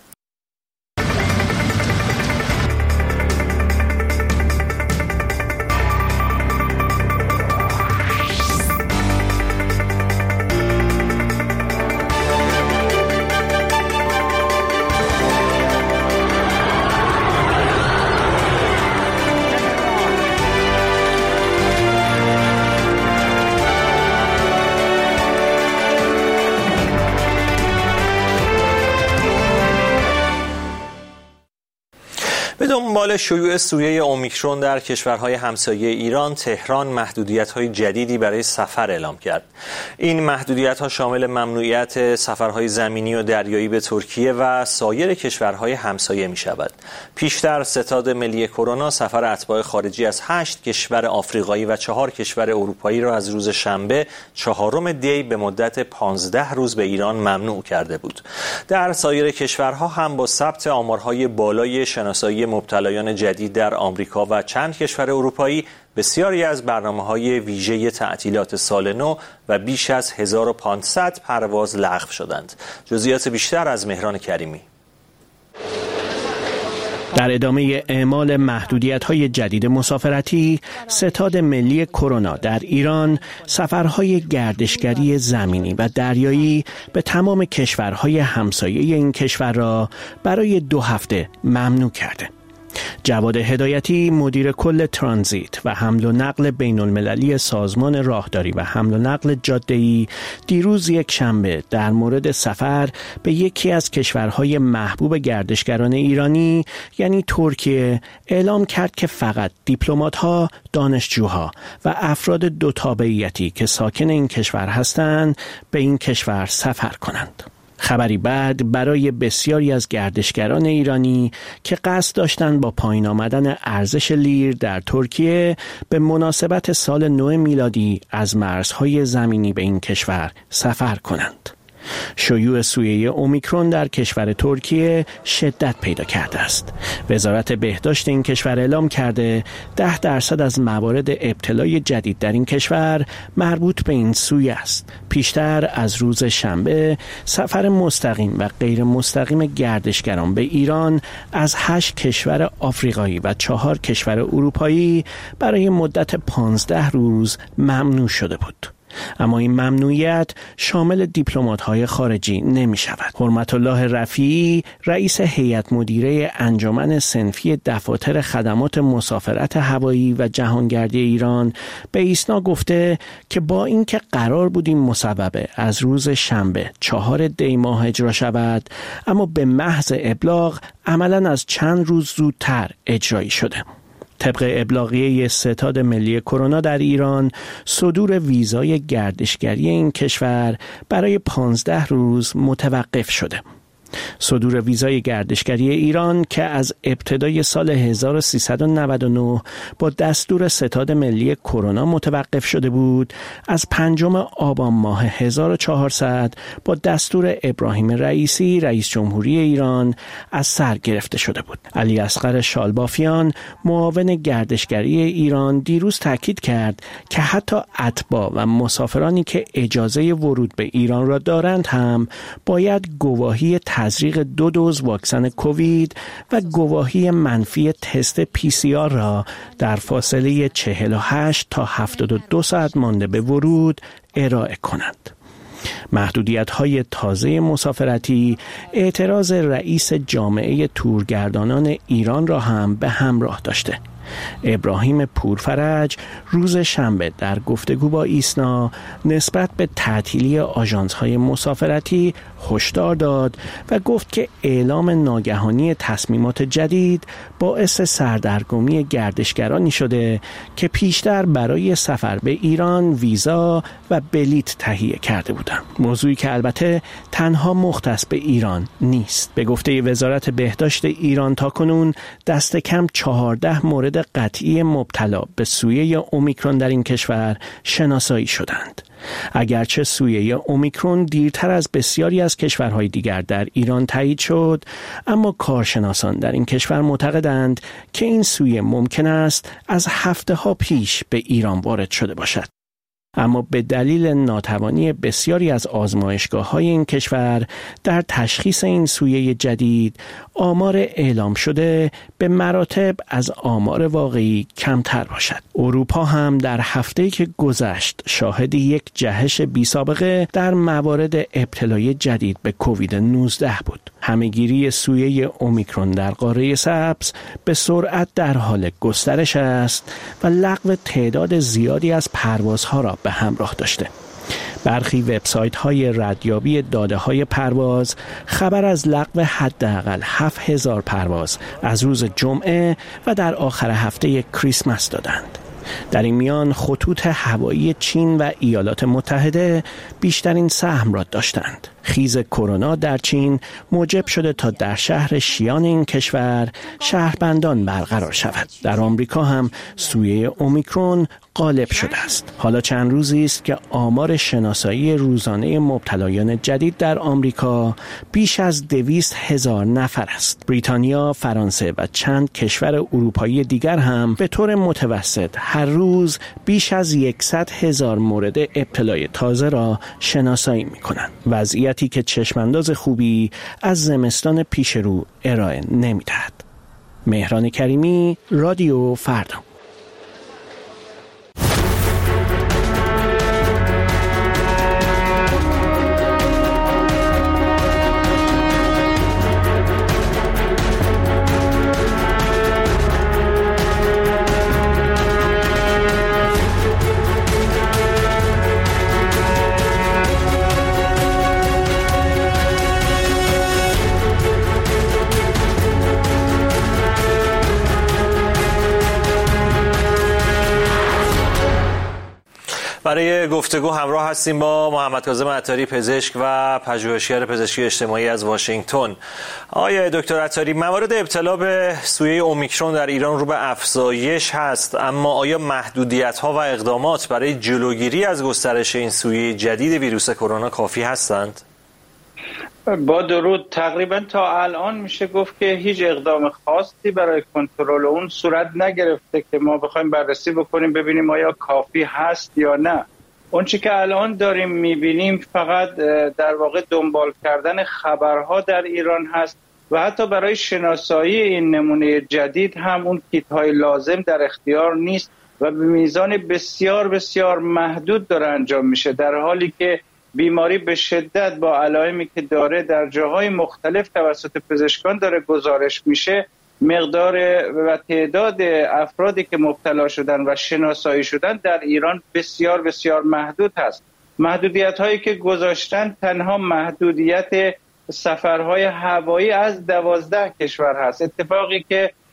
به دنبال شیوع سویه اومیکرون در کشورهای همسایه ایران، تهران محدودیت‌های جدیدی برای سفر اعلام کرد. این محدودیت‌ها شامل ممنوعیت سفرهای زمینی و دریایی به ترکیه و سایر کشورهای همسایه می‌شود. پیشتر ستاد ملی کرونا سفر اتباع خارجی از 8 کشور آفریقایی و 4 کشور اروپایی را از روز شنبه 4 دی به مدت 15 روز به ایران ممنوع کرده بود. در سایر کشورها هم با ثبت آمارهای بالای شناسایی مبتلایان جدید در آمریکا و چند کشور اروپایی، بسیاری از برنامه‌های ویژه تعطیلات سال نو و بیش از 1500 پرواز لغو شدند. جزئیات بیشتر از مهران کریمی. در ادامه اعمال محدودیت‌های جدید مسافرتی، ستاد ملی کرونا در ایران سفرهای گردشگری زمینی و دریایی به تمام کشورهای همسایه این کشور را برای 2 هفته ممنوع کرده. جواد هدایتی، مدیر کل ترانزیت و حمل و نقل بین المللی سازمان راهداری و حمل و نقل جاده‌ای، دیروز یک شنبه در مورد سفر به یکی از کشورهای محبوب گردشگران ایرانی یعنی ترکیه اعلام کرد که فقط دیپلمات‌ها، دانشجوها و افراد 2 تابعیتی که ساکن این کشور هستند به این کشور سفر کنند. خبری بد برای بسیاری از گردشگران ایرانی که قصد داشتند با پایین آمدن ارزش لیر در ترکیه به مناسبت سال نو میلادی از مرزهای زمینی به این کشور سفر کنند. شیوع سویه اومیکرون در کشور ترکیه شدت پیدا کرده است. وزارت بهداشت این کشور اعلام کرده 10% از موارد ابتلای جدید در این کشور مربوط به این سویه است. پیشتر از روز شنبه سفر مستقیم و غیر مستقیم گردشگران به ایران از 8 کشور آفریقایی و 4 کشور اروپایی برای مدت 15 روز ممنوع شده بود. اما این ممنوعیت شامل دیپلمات‌های خارجی نمی شود. حرمت الله رفیعی، رئیس هیئت مدیره انجمن صنفی دفاتر خدمات مسافرت هوایی و جهانگردی ایران به ایسنا گفته که با اینکه قرار بود این مصوبه از روز شنبه 4 دی ماه اجرا شود، اما به محض ابلاغ عملاً از چند روز زودتر اجرایی شده. طبق ابلاغیه ستاد ملی کرونا در ایران، صدور ویزای گردشگری این کشور برای 15 روز متوقف شده. صدور ویزای گردشگری ایران که از ابتدای سال 1399 با دستور ستاد ملی کرونا متوقف شده بود، از 5 آبان ماه 1400 با دستور ابراهیم رئیسی رئیس جمهوری ایران از سر گرفته شده بود. علی اصغر شالبافیان معاون گردشگری ایران دیروز تاکید کرد که حتی اتباع و مسافرانی که اجازه ورود به ایران را دارند هم باید گواهی تزریق 2 دوز واکسن کووید و گواهی منفی تست PCR را در فاصله 48 تا 72 ساعت مانده به ورود ارائه کنند. محدودیت‌های تازه مسافرتی اعتراض رئیس جامعه تورگردانان ایران را هم به همراه داشته. ابراهیم پورفرج روز شنبه در گفتگو با ایسنا نسبت به تعطیلی آژانس‌های مسافرتی هشدار داد و گفت که اعلام ناگهانی تصمیمات جدید باعث سردرگمی گردشگرانی شده که پیشتر برای سفر به ایران ویزا و بلیط تهیه کرده بودند. موضوعی که البته تنها مختص به ایران نیست. به گفته وزارت بهداشت ایران تاکنون دست کم 14 مورد قطعی مبتلا به سویه اومیکرون در این کشور شناسایی شدند. اگرچه سویه اومیکرون دیرتر از بسیاری از کشورهای دیگر در ایران تایید شد، اما کارشناسان در این کشور معتقدند که این سویه ممکن است از هفته‌ها پیش به ایران وارد شده باشد. اما به دلیل ناتوانی بسیاری از آزمایشگاه‌های این کشور در تشخیص این سویه جدید، آمار اعلام شده به مراتب از آمار واقعی کمتر باشد. اروپا هم در هفته‌ای که گذشت شاهد یک جهش بی‌سابقه در موارد ابتلای جدید به کووید 19 بود. همه‌گیری سویه اومیکرون در قاره سبز به سرعت در حال گسترش است و لغو تعداد زیادی از پروازها را به همراه داشته. برخی وبسایت‌های ردیابی داده‌های پرواز خبر از لغو حداقل 7000 پرواز از روز جمعه و در آخر هفته کریسمس دادند. در این میان خطوط هوایی چین و ایالات متحده بیشترین سهم را داشتند. خیز کرونا در چین موجب شده تا در شهر شیان این کشور شهربندان برقرار شود. در آمریکا هم سویه اومیکرون غالب شده است. حالا چند روزی است که آمار شناسایی روزانه مبتلایان جدید در آمریکا بیش از 200,000 نفر است. بریتانیا، فرانسه و چند کشور اروپایی دیگر هم به طور متوسط هر روز بیش از 100,000 مورد ابتلای تازه را شناسایی می‌کنند. وضعیتی که چشمانداز خوبی از زمستان پیش رو ارائه نمی‌دهد. مهران کریمی، رادیو فردا. برای گفتگو همراه هستیم با محمد کاظم عطاری، پزشک و پژوهشگر پزشکی اجتماعی از واشنگتن. آقای دکتر عطاری، موارد ابتلا به سویه اومیکرون در ایران رو به افزایش هست، اما آیا محدودیت‌ها و اقدامات برای جلوگیری از گسترش این سویه جدید ویروس کرونا کافی هستند؟ با درود. تقریبا تا الان میشه گفت که هیچ اقدام خاصی برای کنترل اون صورت نگرفته که ما بخوایم بررسی بکنیم ببینیم آیا کافی هست یا نه. اون چی که الان داریم میبینیم فقط در واقع دنبال کردن خبرها در ایران هست و حتی برای شناسایی این نمونه جدید هم اون کیت‌های لازم در اختیار نیست و به میزان بسیار بسیار محدود داره انجام میشه، در حالی که بیماری به شدت با علائمی که داره در جاهای مختلف توسط پزشکان داره گزارش میشه. مقدار و تعداد افرادی که مبتلا شدن و شناسایی شدن در ایران بسیار بسیار محدود هست. محدودیت هایی که گذاشتن تنها محدودیت سفرهای هوایی از 12 کشور هست، اتفاقی که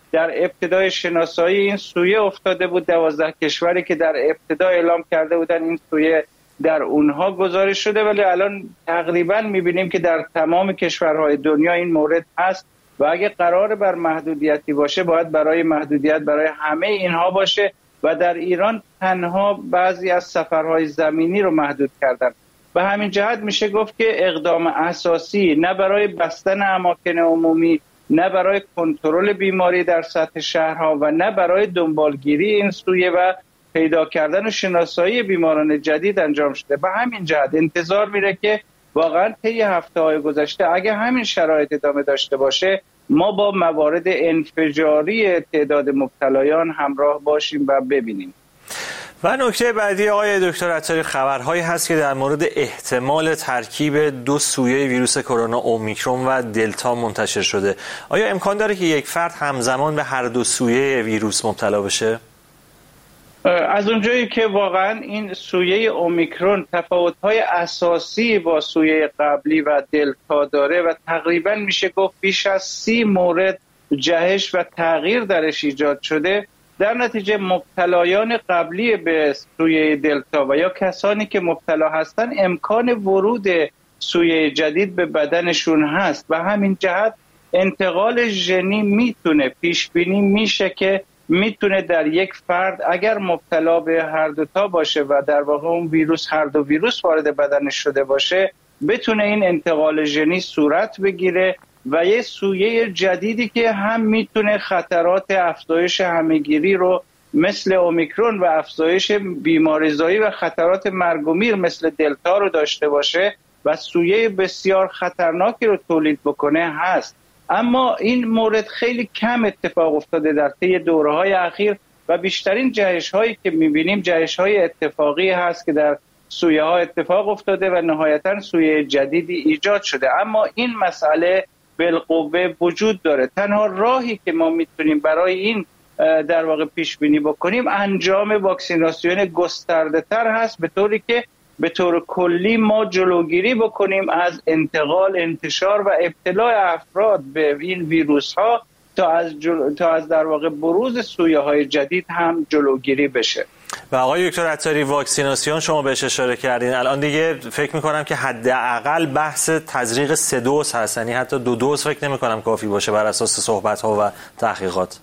در ابتدای شناسایی این سویه افتاده بود. 12 کشوری که در ابتدا اعلام کرده بودن این سویه در اونها گزارش شده، ولی الان تقریبا میبینیم که در تمام کشورهای دنیا این مورد هست و اگه قرار بر محدودیتی باشه باید برای محدودیت برای همه اینها باشه و در ایران تنها بعضی از سفرهای زمینی رو محدود کردن. به همین جهت میشه گفت که اقدام اساسی نه برای بستن اماکن عمومی، نه برای کنترل بیماری در سطح شهرها و نه برای دنبالگیری این سویه و پیدا کردن و شناسایی بیماران جدید انجام شده. به همین جهت انتظار میره که واقعا طی هفته‌های گذشته اگه همین شرایط ادامه داشته باشه ما با موارد انفجاری تعداد مبتلایان همراه باشیم و ببینیم. و نکته بعدی آقای دکتر عطاری، خبرهایی هست که در مورد احتمال ترکیب 2 سویه ویروس کرونا اومیکرون و دلتا منتشر شده. آیا امکان داره که یک فرد همزمان به هر 2 سویه ویروس مبتلا بشه؟ از اونجایی که واقعا این سویه اومیکرون تفاوت‌های اساسی با سویه قبلی و دلتا داره و تقریبا میشه گفت بیش از 30 مورد جهش و تغییر درش ایجاد شده، در نتیجه مبتلایان قبلی به سویه دلتا و یا کسانی که مبتلا هستن امکان ورود سویه جدید به بدنشون هست و همین جهت انتقال ژنی میتونه پیش بینی میشه که میتونه در یک فرد اگر مبتلا به هر دوتا باشه و در واقع اون ویروس هر دو ویروس وارد بدنش شده باشه بتونه این انتقال ژنی صورت بگیره و یه سویه جدیدی که هم میتونه خطرات افزایش همهگیری رو مثل اومیکرون و افزایش بیماریزایی و خطرات مرگ و میر مثل دلتا رو داشته باشه و سویه بسیار خطرناکی رو تولید بکنه هست. اما این مورد خیلی کم اتفاق افتاده در طی دوره‌های اخیر و بیشترین جهش‌هایی که می‌بینیم جهش‌های اتفاقی هست که در سویه‌ها اتفاق افتاده و نهایتاً سویه جدیدی ایجاد شده. اما این مسئله بالقوه وجود داره. تنها راهی که ما میتونیم برای این در واقع پیش بینی بکنیم انجام واکسیناسیون گسترده‌تر هست، به طوری که به طور کلی ما جلوگیری بکنیم از انتقال، انتشار و ابتلا افراد به این ویروس ها تا از در واقع بروز سویه های جدید هم جلوگیری بشه. و آقای دکتر عطاری، واکسیناسیون شما بهش اشاره کردین، الان دیگه فکر میکنم که حداقل بحث تزریق 3 دوز هست، یعنی حتی 2 دوز فکر نمیکنم کافی باشه بر اساس صحبت ها و تحقیقات.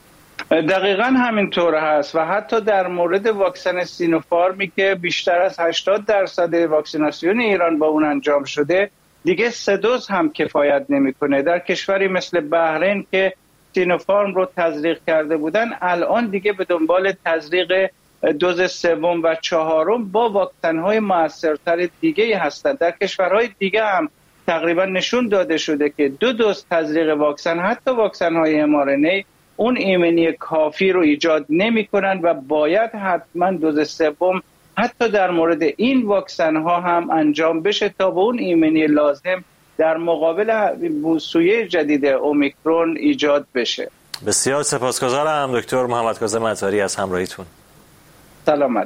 دقیقاً همینطور هست و حتی در مورد واکسن سینوفارمی که بیشتر از 80% واکسیناسیون ایران با اون انجام شده دیگه 3 دوز هم کفایت نمیکنه. در کشوری مثل بحرین که سینوفارم رو تزریق کرده بودن الان دیگه به دنبال تزریق دوز 3 و 4 با واکسن‌های موثرتر دیگه هستند. در کشورهای دیگه هم تقریبا نشون داده شده که 2 دوز تزریق واکسن، حتی واکسن‌های mRNA، اون ایمنی کافی رو ایجاد نمی‌کنن و باید حتما دوز 3 حتی در مورد این واکسن ها هم انجام بشه تا به اون ایمنی لازم در مقابل سویه جدید اومیکرون ایجاد بشه. بسیار سپاسگزارم دکتر محمد کاظم عطاری از همراهیتون. سلامت.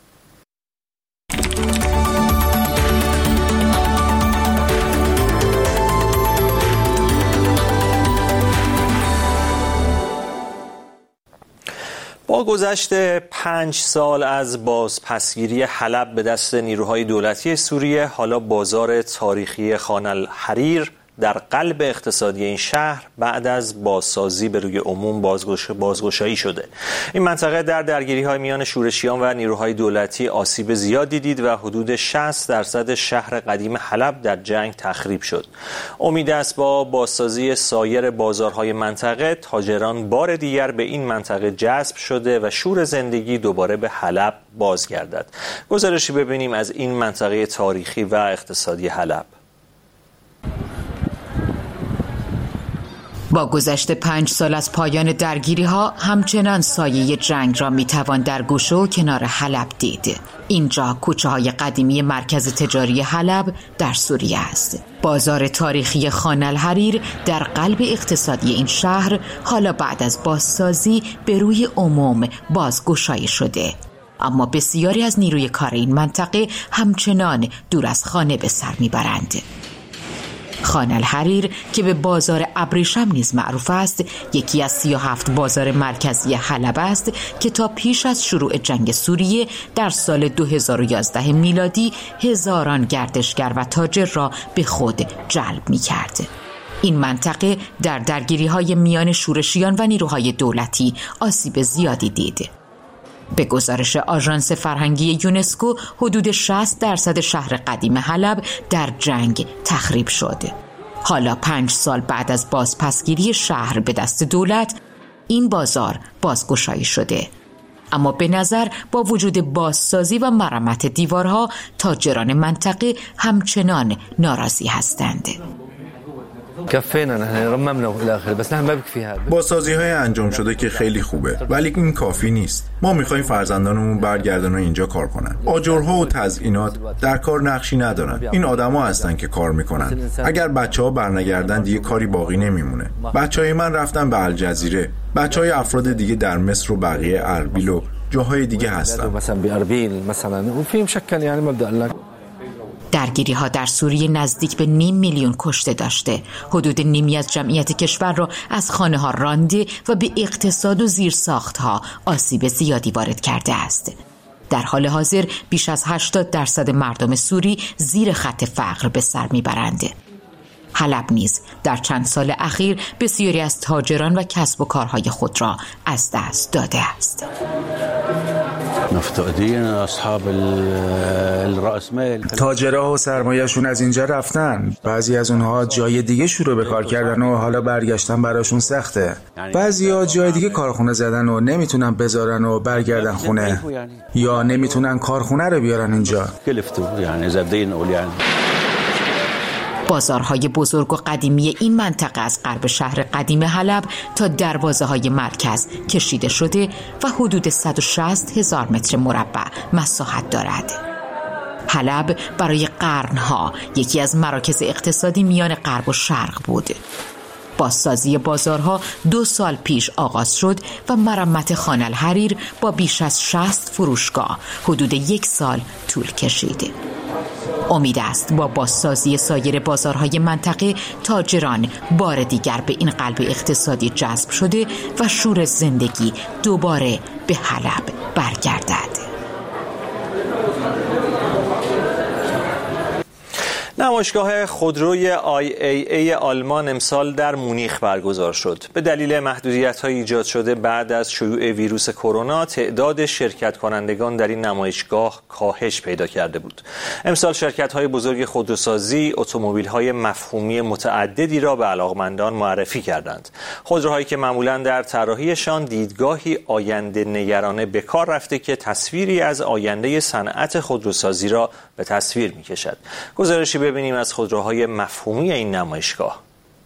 با گذشت 5 سال از بازپسگیری حلب به دست نیروهای دولتی سوریه، حالا بازار تاریخی خان الحریر در قلب اقتصادی این شهر بعد از بازسازی به روی عموم بازگشایی شده. این منطقه در درگیری‌های میان شورشیان و نیروهای دولتی آسیب زیادی دید و حدود 60% شهر قدیم حلب در جنگ تخریب شد. امید است با بازسازی سایر بازارهای منطقه تاجران بار دیگر به این منطقه جذب شده و شور زندگی دوباره به حلب بازگردد. گزارشی ببینیم از این منطقه تاریخی و اقتصادی حلب. با گذشت 5 سال از پایان درگیری‌ها همچنان سایه جنگ را می‌توان در گوشه و کنار حلب دید. اینجا کوچه‌های قدیمی مرکز تجاری حلب در سوریه است. بازار تاریخی خان الحریر در قلب اقتصادی این شهر حالا بعد از بازسازی به روی عموم بازگشایی شده. اما بسیاری از نیروی کار این منطقه همچنان دور از خانه به سر می‌برند. خان الحریر که به بازار ابریشم نیز معروف است، یکی از 37 بازار مرکزی حلب است که تا پیش از شروع جنگ سوریه در سال 2011 میلادی هزاران گردشگر و تاجر را به خود جلب می‌کرد. این منطقه در درگیری‌های میان شورشیان و نیروهای دولتی آسیب زیادی دید. به گزارش آژانس فرهنگی یونسکو حدود 60% شهر قدیم حلب در جنگ تخریب شد. حالا 5 سال بعد از بازپسگیری شهر به دست دولت این بازار بازگشایی شده. اما به نظر با وجود بازسازی و مرمت دیوارها تاجران منطقه همچنان ناراضی هستند. بازسازی‌های انجام شده که خیلی خوبه، ولی این کافی نیست. ما می‌خوایم فرزندانمون برگردن و اینجا کار کنن. آجرها و تزیینات در کار نقشی ندارن. این آدما هستن که کار میکنن. اگر بچه‌ها برنگردن دیگه کاری باقی نمیمونه. بچه‌های من رفتن به الجزیره. بچه‌های افراد دیگه در مصر و بقیه اربیل و جاهای دیگه هستن. درگیری‌ها در سوریه نزدیک به 500,000 میلیون کشته داشته. حدود نیمی از جمعیت کشور را از خانه‌ها رانده و به اقتصاد و زیرساخت‌ها آسیب زیادی وارد کرده است. در حال حاضر بیش از 80% مردم سوری زیر خط فقر به سر می‌برند. حلب نیز در چند سال اخیر بسیاری از تاجران و کسب و کارهای خود را از دست داده است. تاجرها و سرمایه‌شون از اینجا رفتن. بعضی از اونها جای دیگه شروع به کار کردن و حالا برگشتن براشون سخته. بعضی‌ها جای دیگه کارخونه زدن و نمیتونن بذارن و برگردن خونه، یا نمیتونن کارخونه رو بیارن اینجا. بازارهای بزرگ و قدیمی این منطقه از غرب شهر قدیم حلب تا دروازه‌های مرکز کشیده شده و حدود 160,000 متر مربع مساحت دارد. حلب برای قرنها یکی از مراکز اقتصادی میان غرب و شرق بود. بازسازی بازارها 2 سال پیش آغاز شد و مرمت خان الحریر با بیش از 60 فروشگاه حدود 1 سال طول کشید. امید است با بازسازی سایر بازارهای منطقه تاجران بار دیگر به این قلب اقتصادی جذب شده و شور زندگی دوباره به حلب برگردد. نمایشگاه خودروی IAA آلمان امسال در مونیخ برگزار شد. به دلیل محدودیت‌های ایجاد شده بعد از شیوع ویروس کرونا، تعداد شرکت کنندگان در این نمایشگاه کاهش پیدا کرده بود. امسال شرکت‌های بزرگ خودروسازی اتومبیل‌های مفهومی متعددی را به علاقمندان معرفی کردند. خودروهایی که معمولاً در طراحیشان دیدگاهی آینده نگرانه به کار رفته که تصویری از آینده صنعت خودروسازی را به تصویر می‌کشد. گزارشی ببینیم از خودروهای مفهومی این نمایشگاه.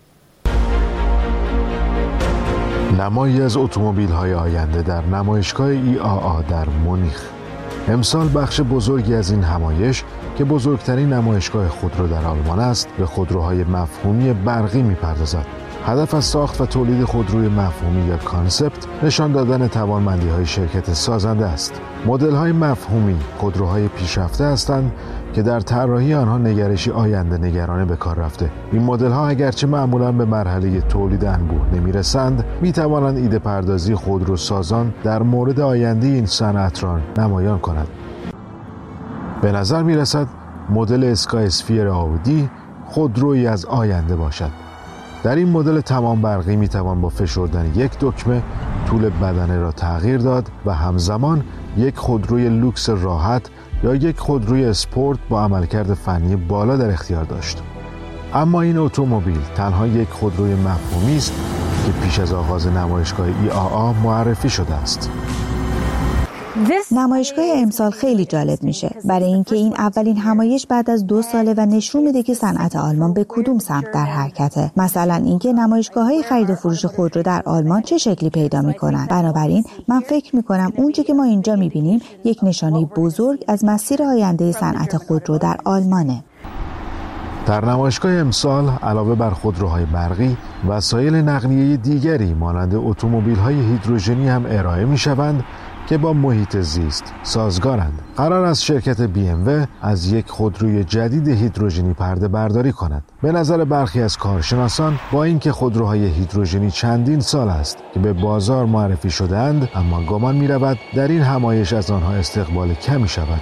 نمایی از اتومبیل‌های آینده در نمایشگاه IAA در مونیخ. امسال بخش بزرگی از این همایش که بزرگترین نمایشگاه خودرو در آلمان است، به خودروهای مفهومی برقی می‌پردازد. هدف از ساخت و تولید خودروی مفهومی یا کانسپت نشان دادن توانمندی‌های شرکت سازنده است. مدل‌های مفهومی خودروهای پیشرفته هستند که در طراحی آنها نگرشی آینده نگرانه به کار رفته. این مدل‌ها اگرچه معمولاً به مرحله تولید انبوه نمی‌رسند، می‌توانند ایده پردازی خودروسازان در مورد آینده این صنعت را نمایان کنند. به نظر می‌رسد مدل اسکای اسفیر آودی خودرویی از آینده باشد. در این مدل تمام برقی می‌توان با فشردن یک دکمه طول بدنه را تغییر داد و همزمان یک خودروی لوکس راحت یا یک خودروی اسپورت با عملکرد فنی بالا در اختیار داشت. اما این اتومبیل تنها یک خودروی مفهومی است که پیش از آغاز نمایشگاه IAA معرفی شده است. نمایشگاه امسال خیلی جالب میشه برای اینکه این اولین همایش بعد از 2 ساله و نشون میده که صنعت آلمان به کدوم سمت در حرکته. مثلا اینکه نمایشگاه‌های خرید و فروش خودرو در آلمان چه شکلی پیدا میکنن. بنابراین من فکر میکنم اونچه که ما اینجا میبینیم یک نشانه بزرگ از مسیر آینده صنعت خودرو در آلمانه. در نمایشگاه امسال علاوه بر خودروهای برقی، وسایل نقلیه دیگری مانند اتومبیل‌های هیدروژنی هم ارائه میشوند که با محیط زیست سازگارند. قرار است شرکت BMW از یک خودروی جدید هیدروژنی پرده برداری کند. به نظر برخی از کارشناسان با اینکه خودروهای هیدروژنی چندین سال است که به بازار معرفی شده‌اند، اما گمان می‌رود در این همایش از آنها استقبال کمی شود.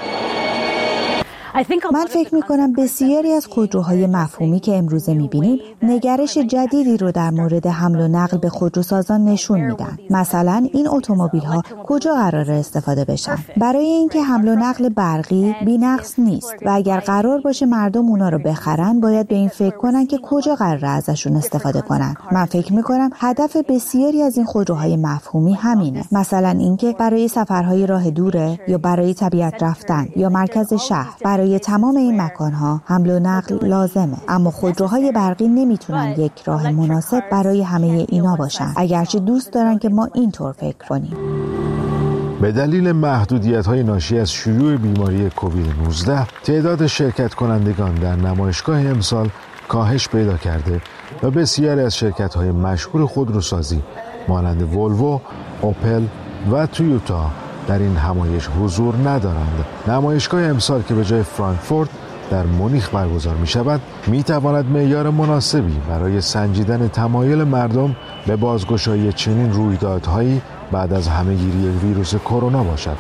من فکر می‌کنم بسیاری از خودروهای مفهومی که امروزه می‌بینیم نگرش جدیدی رو در مورد حمل و نقل به خودروسازان نشون میدن. مثلا این اتومبیل‌ها کجا قراره استفاده بشن؟ برای اینکه حمل و نقل برقی بی‌نقص نیست و اگر قرار باشه مردم اونا رو بخرن باید به این فکر کنن که کجا قراره ازشون استفاده کنن. من فکر می‌کنم هدف بسیاری از این خودروهای مفهومی همینه. مثلا اینکه برای سفرهای راه دوره یا برای طبیعت رفتن یا مرکز شهر، برای تمام این مکانها حمل و نقل لازمه، اما خودروهای برقی نمیتونن یک راه مناسب برای همه اینا باشن، اگرچه دوست دارن که ما اینطور فکر کنیم. به دلیل محدودیت‌های ناشی از شیوع بیماری کووید 19 تعداد شرکت کنندگان در نمایشگاه امسال کاهش پیدا کرده و بسیاری از شرکت‌های مشهور خودروسازی مانند ولوو، اوپل و تویوتا در این همایش حضور ندارند. نمایشگاه امسال که به جای فرانکفورت در مونیخ برگزار می شود می تواند معیار مناسبی برای سنجیدن تمایل مردم به بازگشایی چنین رویدادهایی بعد از همه‌گیری ویروس کرونا باشد.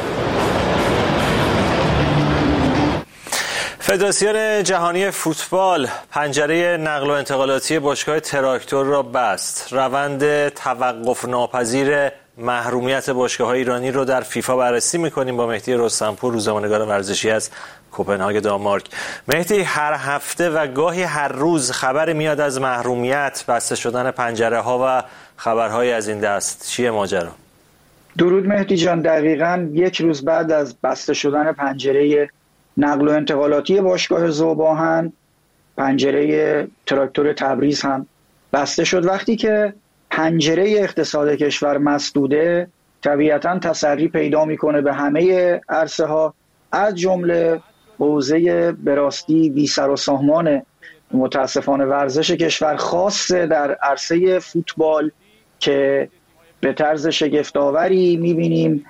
فدراسیون جهانی فوتبال پنجره نقل و انتقالاتی باشگاه تراکتور را بست. روند توقف ناپذیر محرومیت باشگاه‌های ایرانی رو در فیفا بررسی می‌کنیم با مهدی رستمپور، روزنامه‌نگار ورزشی از کوپنهاگ دانمارک. مهدی، هر هفته و گاهی هر روز خبر میاد از محرومیت، بسته شدن پنجره‌ها و خبرهای از این دست. چیه ماجرا؟ درود مهدی جان. دقیقاً یک روز بعد از بسته شدن پنجره نقل و انتقالاتی باشگاه ذوب‌آهن، پنجره تراکتور تبریز هم بسته شد. وقتی که پنجره اقتصاد کشور مسدوده، طبیعتاً تسری پیدا میکنه به همه عرصه ها، از جمله حوزه به راستی بی سر و سامان متاسفانه ورزش کشور، خاصه در عرصه فوتبال که به طرز شگفت‌آوری میبینیم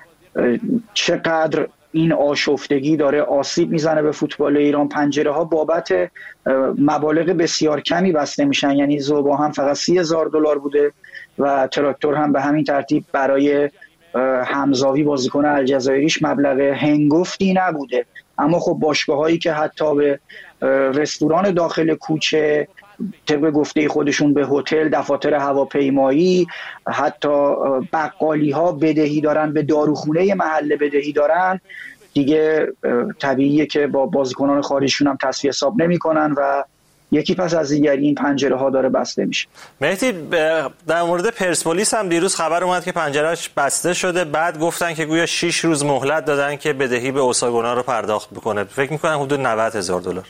چقدر این آشفتگی داره آسیب میزنه به فوتبال ایران. پنجره ها بابت مبالغ بسیار کمی بسته میشن، یعنی ذوب‌آهن فقط $30,000 بوده و تراکتور هم به همین ترتیب برای حمزاوی بازیکن الجزایریش مبلغ هنگفتی نبوده. اما خب باشگاه‌هایی که حتی به رستوران داخل کوچه، طبق گفته خودشون به هتل، دفاتر هواپیمایی، حتی بقالی‌ها بدهی دارن، به داروخونه محله بدهی دارن، دیگه طبیعیه که با بازیکنان خارجیشون هم تصفیه حساب نمی‌کنن و یکی پس از دیگری این پنجره ها داره بسته میشه. مهدی، در مورد پرسپولیس هم دیروز خبر اومد که پنجرهش بسته شده، بعد گفتن که گویا 6 روز مهلت دادن که بدهی به اوساگونا رو پرداخت بکنه. فکر میکنم حدود $90,000.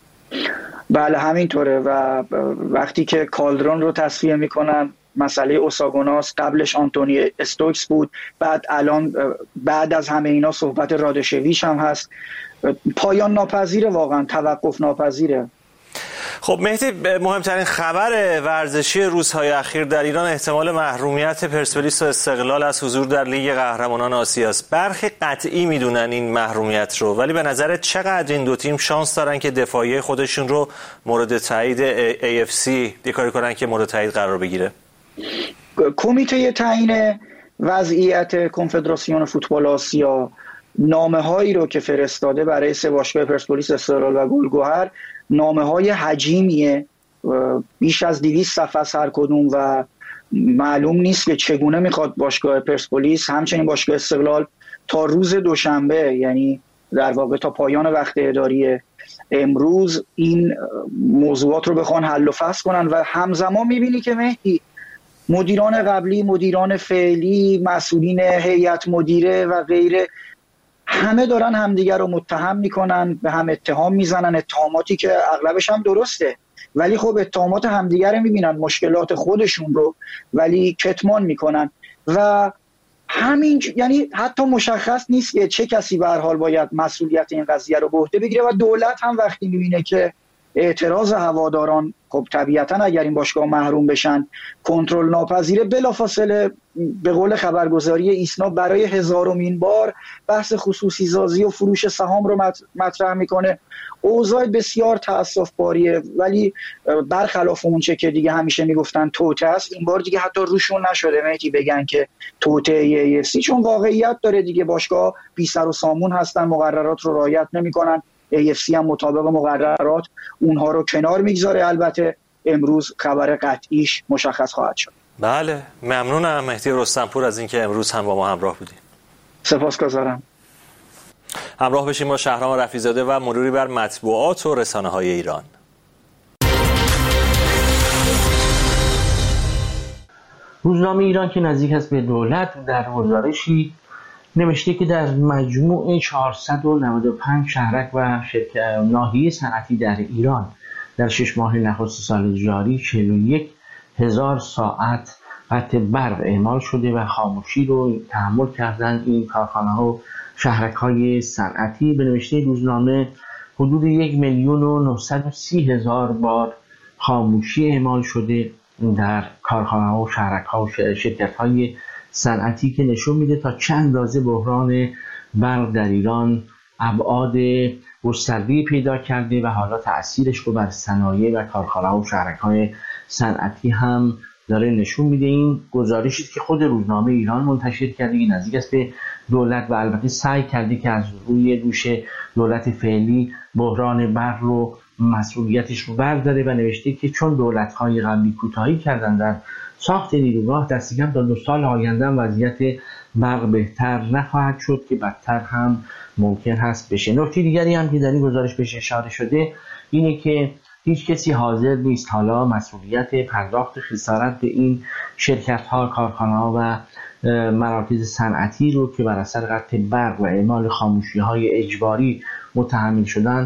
بله همینطوره و وقتی که کالدرون رو تصفیه میکنن، مسئله اوساگوناست، قبلش آنتونی استوکس بود، بعد الان بعد از همه اینا صحبت رادشویچ هم هست. پایان ناپذیره، واقعا توقف ناپذیره. خب مهدی، مهمترین خبر ورزشی روزهای اخیر در ایران احتمال محرومیت پرسپولیس و استقلال از حضور در لیگ قهرمانان آسیا است. برخی قطعی میدونن این محرومیت رو، ولی به نظرت چقدر این دو تیم شانس دارن که دفاعی خودشون رو مورد تایید AFC کاری کنن که مورد تایید قرار بگیره؟ کمیته تعیین وضعیت کنفدراسیون فوتبال آسیا نامه‌هایی رو که فرستاده برای سه باشگاه پرسپولیس، استقلال و گلگهر، نامه‌های حجیمیه، بیش از 200 صفحه است هر کدوم و معلوم نیست که چگونه میخواد باشگاه پرسپولیس همچنین باشگاه استقلال تا روز دوشنبه، یعنی در واقع تا پایان وقت اداری امروز، این موضوعات رو بخوان حل و فصل کنن. و همزمان میبینی که مهدی مدیران قبلی، مدیران فعلی، مسئولین هیئت مدیره و غیره، همه دارن همدیگر رو متهم میکنن، به هم اتهام میزنن، اتهاماتی که اغلبش هم درسته، ولی خب اتهامات همدیگر رو میبینن، مشکلات خودشون رو، ولی کتمان میکنن و همین، یعنی حتی مشخص نیست که چه کسی به هر حال باید مسئولیت این قضیه رو به عهده بگیره. و دولت هم وقتی میبینه که اعتراض هواداران خب طبیعتا اگر این باشگاه محروم بشن کنترل ناپذیره، بلافاصله به قول خبرگزاری ایسنا برای هزارمین بار بحث خصوصی سازی و فروش سهام رو مطرح میکنه. اوضاع بسیار تأسف‌باریه، ولی برخلاف اون چه که دیگه همیشه میگفتن توطئه است، این بار دیگه حتی روشون نشده مهدی بگن که توطئه AFC، چون واقعیت داره دیگه. باشگاه بی سر و سامون هستن، مقررات رو رعایت نمیکنن. AFC هم مطابق مقررات اونها رو کنار میگذاره. البته امروز خبر قطعیش مشخص خواهد شد. بله، ممنونم مهدی رستمپور از اینکه امروز هم با ما همراه بودیم. سپاسگزارم. همراه بشیم با شهرام رفیع‌زاده و مروری بر مطبوعات و رسانه‌های ایران. روزنامه ایران که نزدیک است به دولت در گزارشی نوشته که در مجموع 495 شهرک و ناحیه صنعتی در ایران در 6 ماه نخست سال جاری 41,000 ساعت قطع برق اعمال شده و خاموشی رو تحمل کردن این کارخانه‌ها و شهرک‌های صنعتی. به نوشته روزنامه حدود 1,930,000 بار خاموشی اعمال شده در کارخانه‌ها و شهرک‌ها و شرکت‌های صنعتی که نشون میده تا چند اندازه بحران برق در ایران ابعاد گسترده‌ای پیدا کرده و حالا تأثیرش رو بر صنایع و کارخانه‌ها و شهرک‌های صنعتی هم داره نشون میده. این گزارشی که خود روزنامه ایران منتشر کرده که نزدیک است به دولت و البته سعی کرده که از روی دوش دولت فعلی بحران برق رو مسئولیتش رو برداره و نوشته که چون دولت‌های قبلی کوتاهی کردن در ساخت نیروگاه، دست کم تا 2 سال آینده وضعیت برق بهتر نخواهد شد که بدتر هم ممکن هست بشه. نکته دیگری هم که در این گزارش بهش اشاره شده اینه که هیچ کسی حاضر نیست حالا مسئولیت پرداخت خسارت به این شرکت‌ها، کارخانه‌ها و مراکز صنعتی رو که بر اثر قطع برق و اعمال خاموشی‌های اجباری متحمل شدن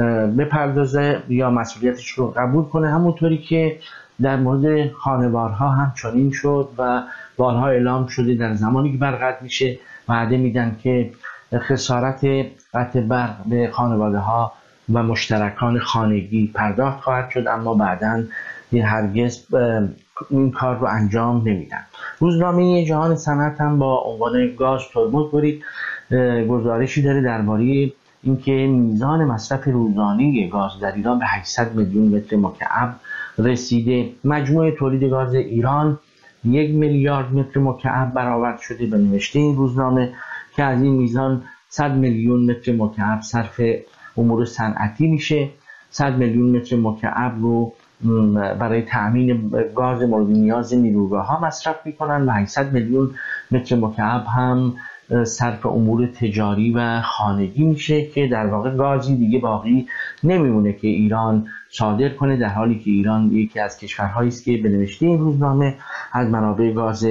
بپردازه یا مسئولیتش رو قبول کنه. همونطوری که در مورد خانوارها هم چنین شد و بارها اعلام شده در زمانی که برق قطع میشه وعده میدن که خسارت قطع برق به خانواده‌ها و مشترکان خانگی پرداخت خواهد شد، اما بعداً هرگز این کار رو انجام نمیدن. روزنامه جهان صنعت هم با عنوان گاز ترمز برید گزارشی داره درباره اینکه میزان مصرف روزانه گاز در ایران به 800 میلیون متر مکعب رسیده. مجموع تولید گاز ایران 1 میلیارد متر مکعب برآورد شده. به نوشته این روزنامه که از این میزان 100 میلیون متر مکعب صرف امور صنعتی میشه، 100 میلیون متر مکعب رو برای تأمین گاز مورد نیاز نیروگاه‌ها مصرف میکنن و 800 میلیون متر مکعب هم صرف امور تجاری و خانگی میشه که در واقع گازی دیگه باقی نمیمونه که ایران صادر کنه، در حالی که ایران یکی از کشورهایی است که به نوشته این روزنامه از منابع گاز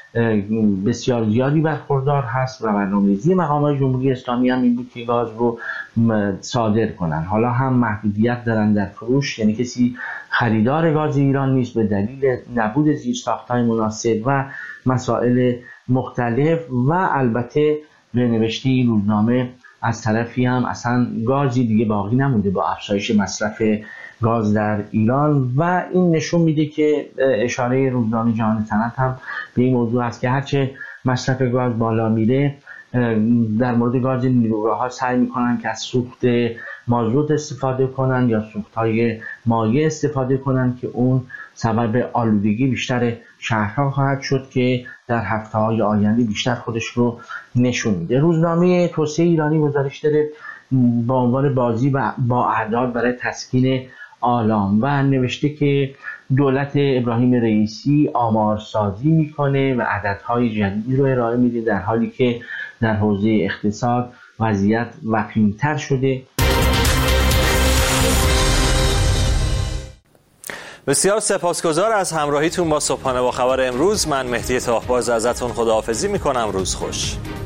بسیار زیادی برخوردار هست و برنامه‌ریزی مقامات جمهوری اسلامی هم این بود که گاز رو صادر کنن. حالا هم محدودیت دارن در فروش، یعنی کسی خریدار گاز ایران نیست به دلیل نبود زیرساخت‌های مناسب و مسائل مختلف و البته به نوشته این روزنامه از طرفی هم اصلا گازی دیگه باقی نمونده با افزایش مصرف گاز در ایران و این نشون میده که اشاره روزنامه جهان صنعت هم به این موضوع است که هرچه مصرف گاز بالا میره در مورد گاز نیروگاه‌ها سعی میکنن که از سوخت مازوت استفاده کنن یا سوخت‌های مایع استفاده کنن که اون سبب آلودگی بیشتر شهرها خواهد شد که در هفته‌های آینده بیشتر خودش رو نشون میده. روزنامه توسعه ایرانی گزارش داره با عنوان بازی و با اعداد برای تسکین آلام و نوشته که دولت ابراهیم رئیسی آمارسازی میکنه و عددهای جدیدی رو ارائه میده در حالی که در حوزه اقتصاد وضعیت وخیم‌تر شده. بسیار سپاسگزار از همراهیتون با صبحانه با خبر امروز. من مهدی طاهباز ازتون خداحافظی میکنم. روز خوش.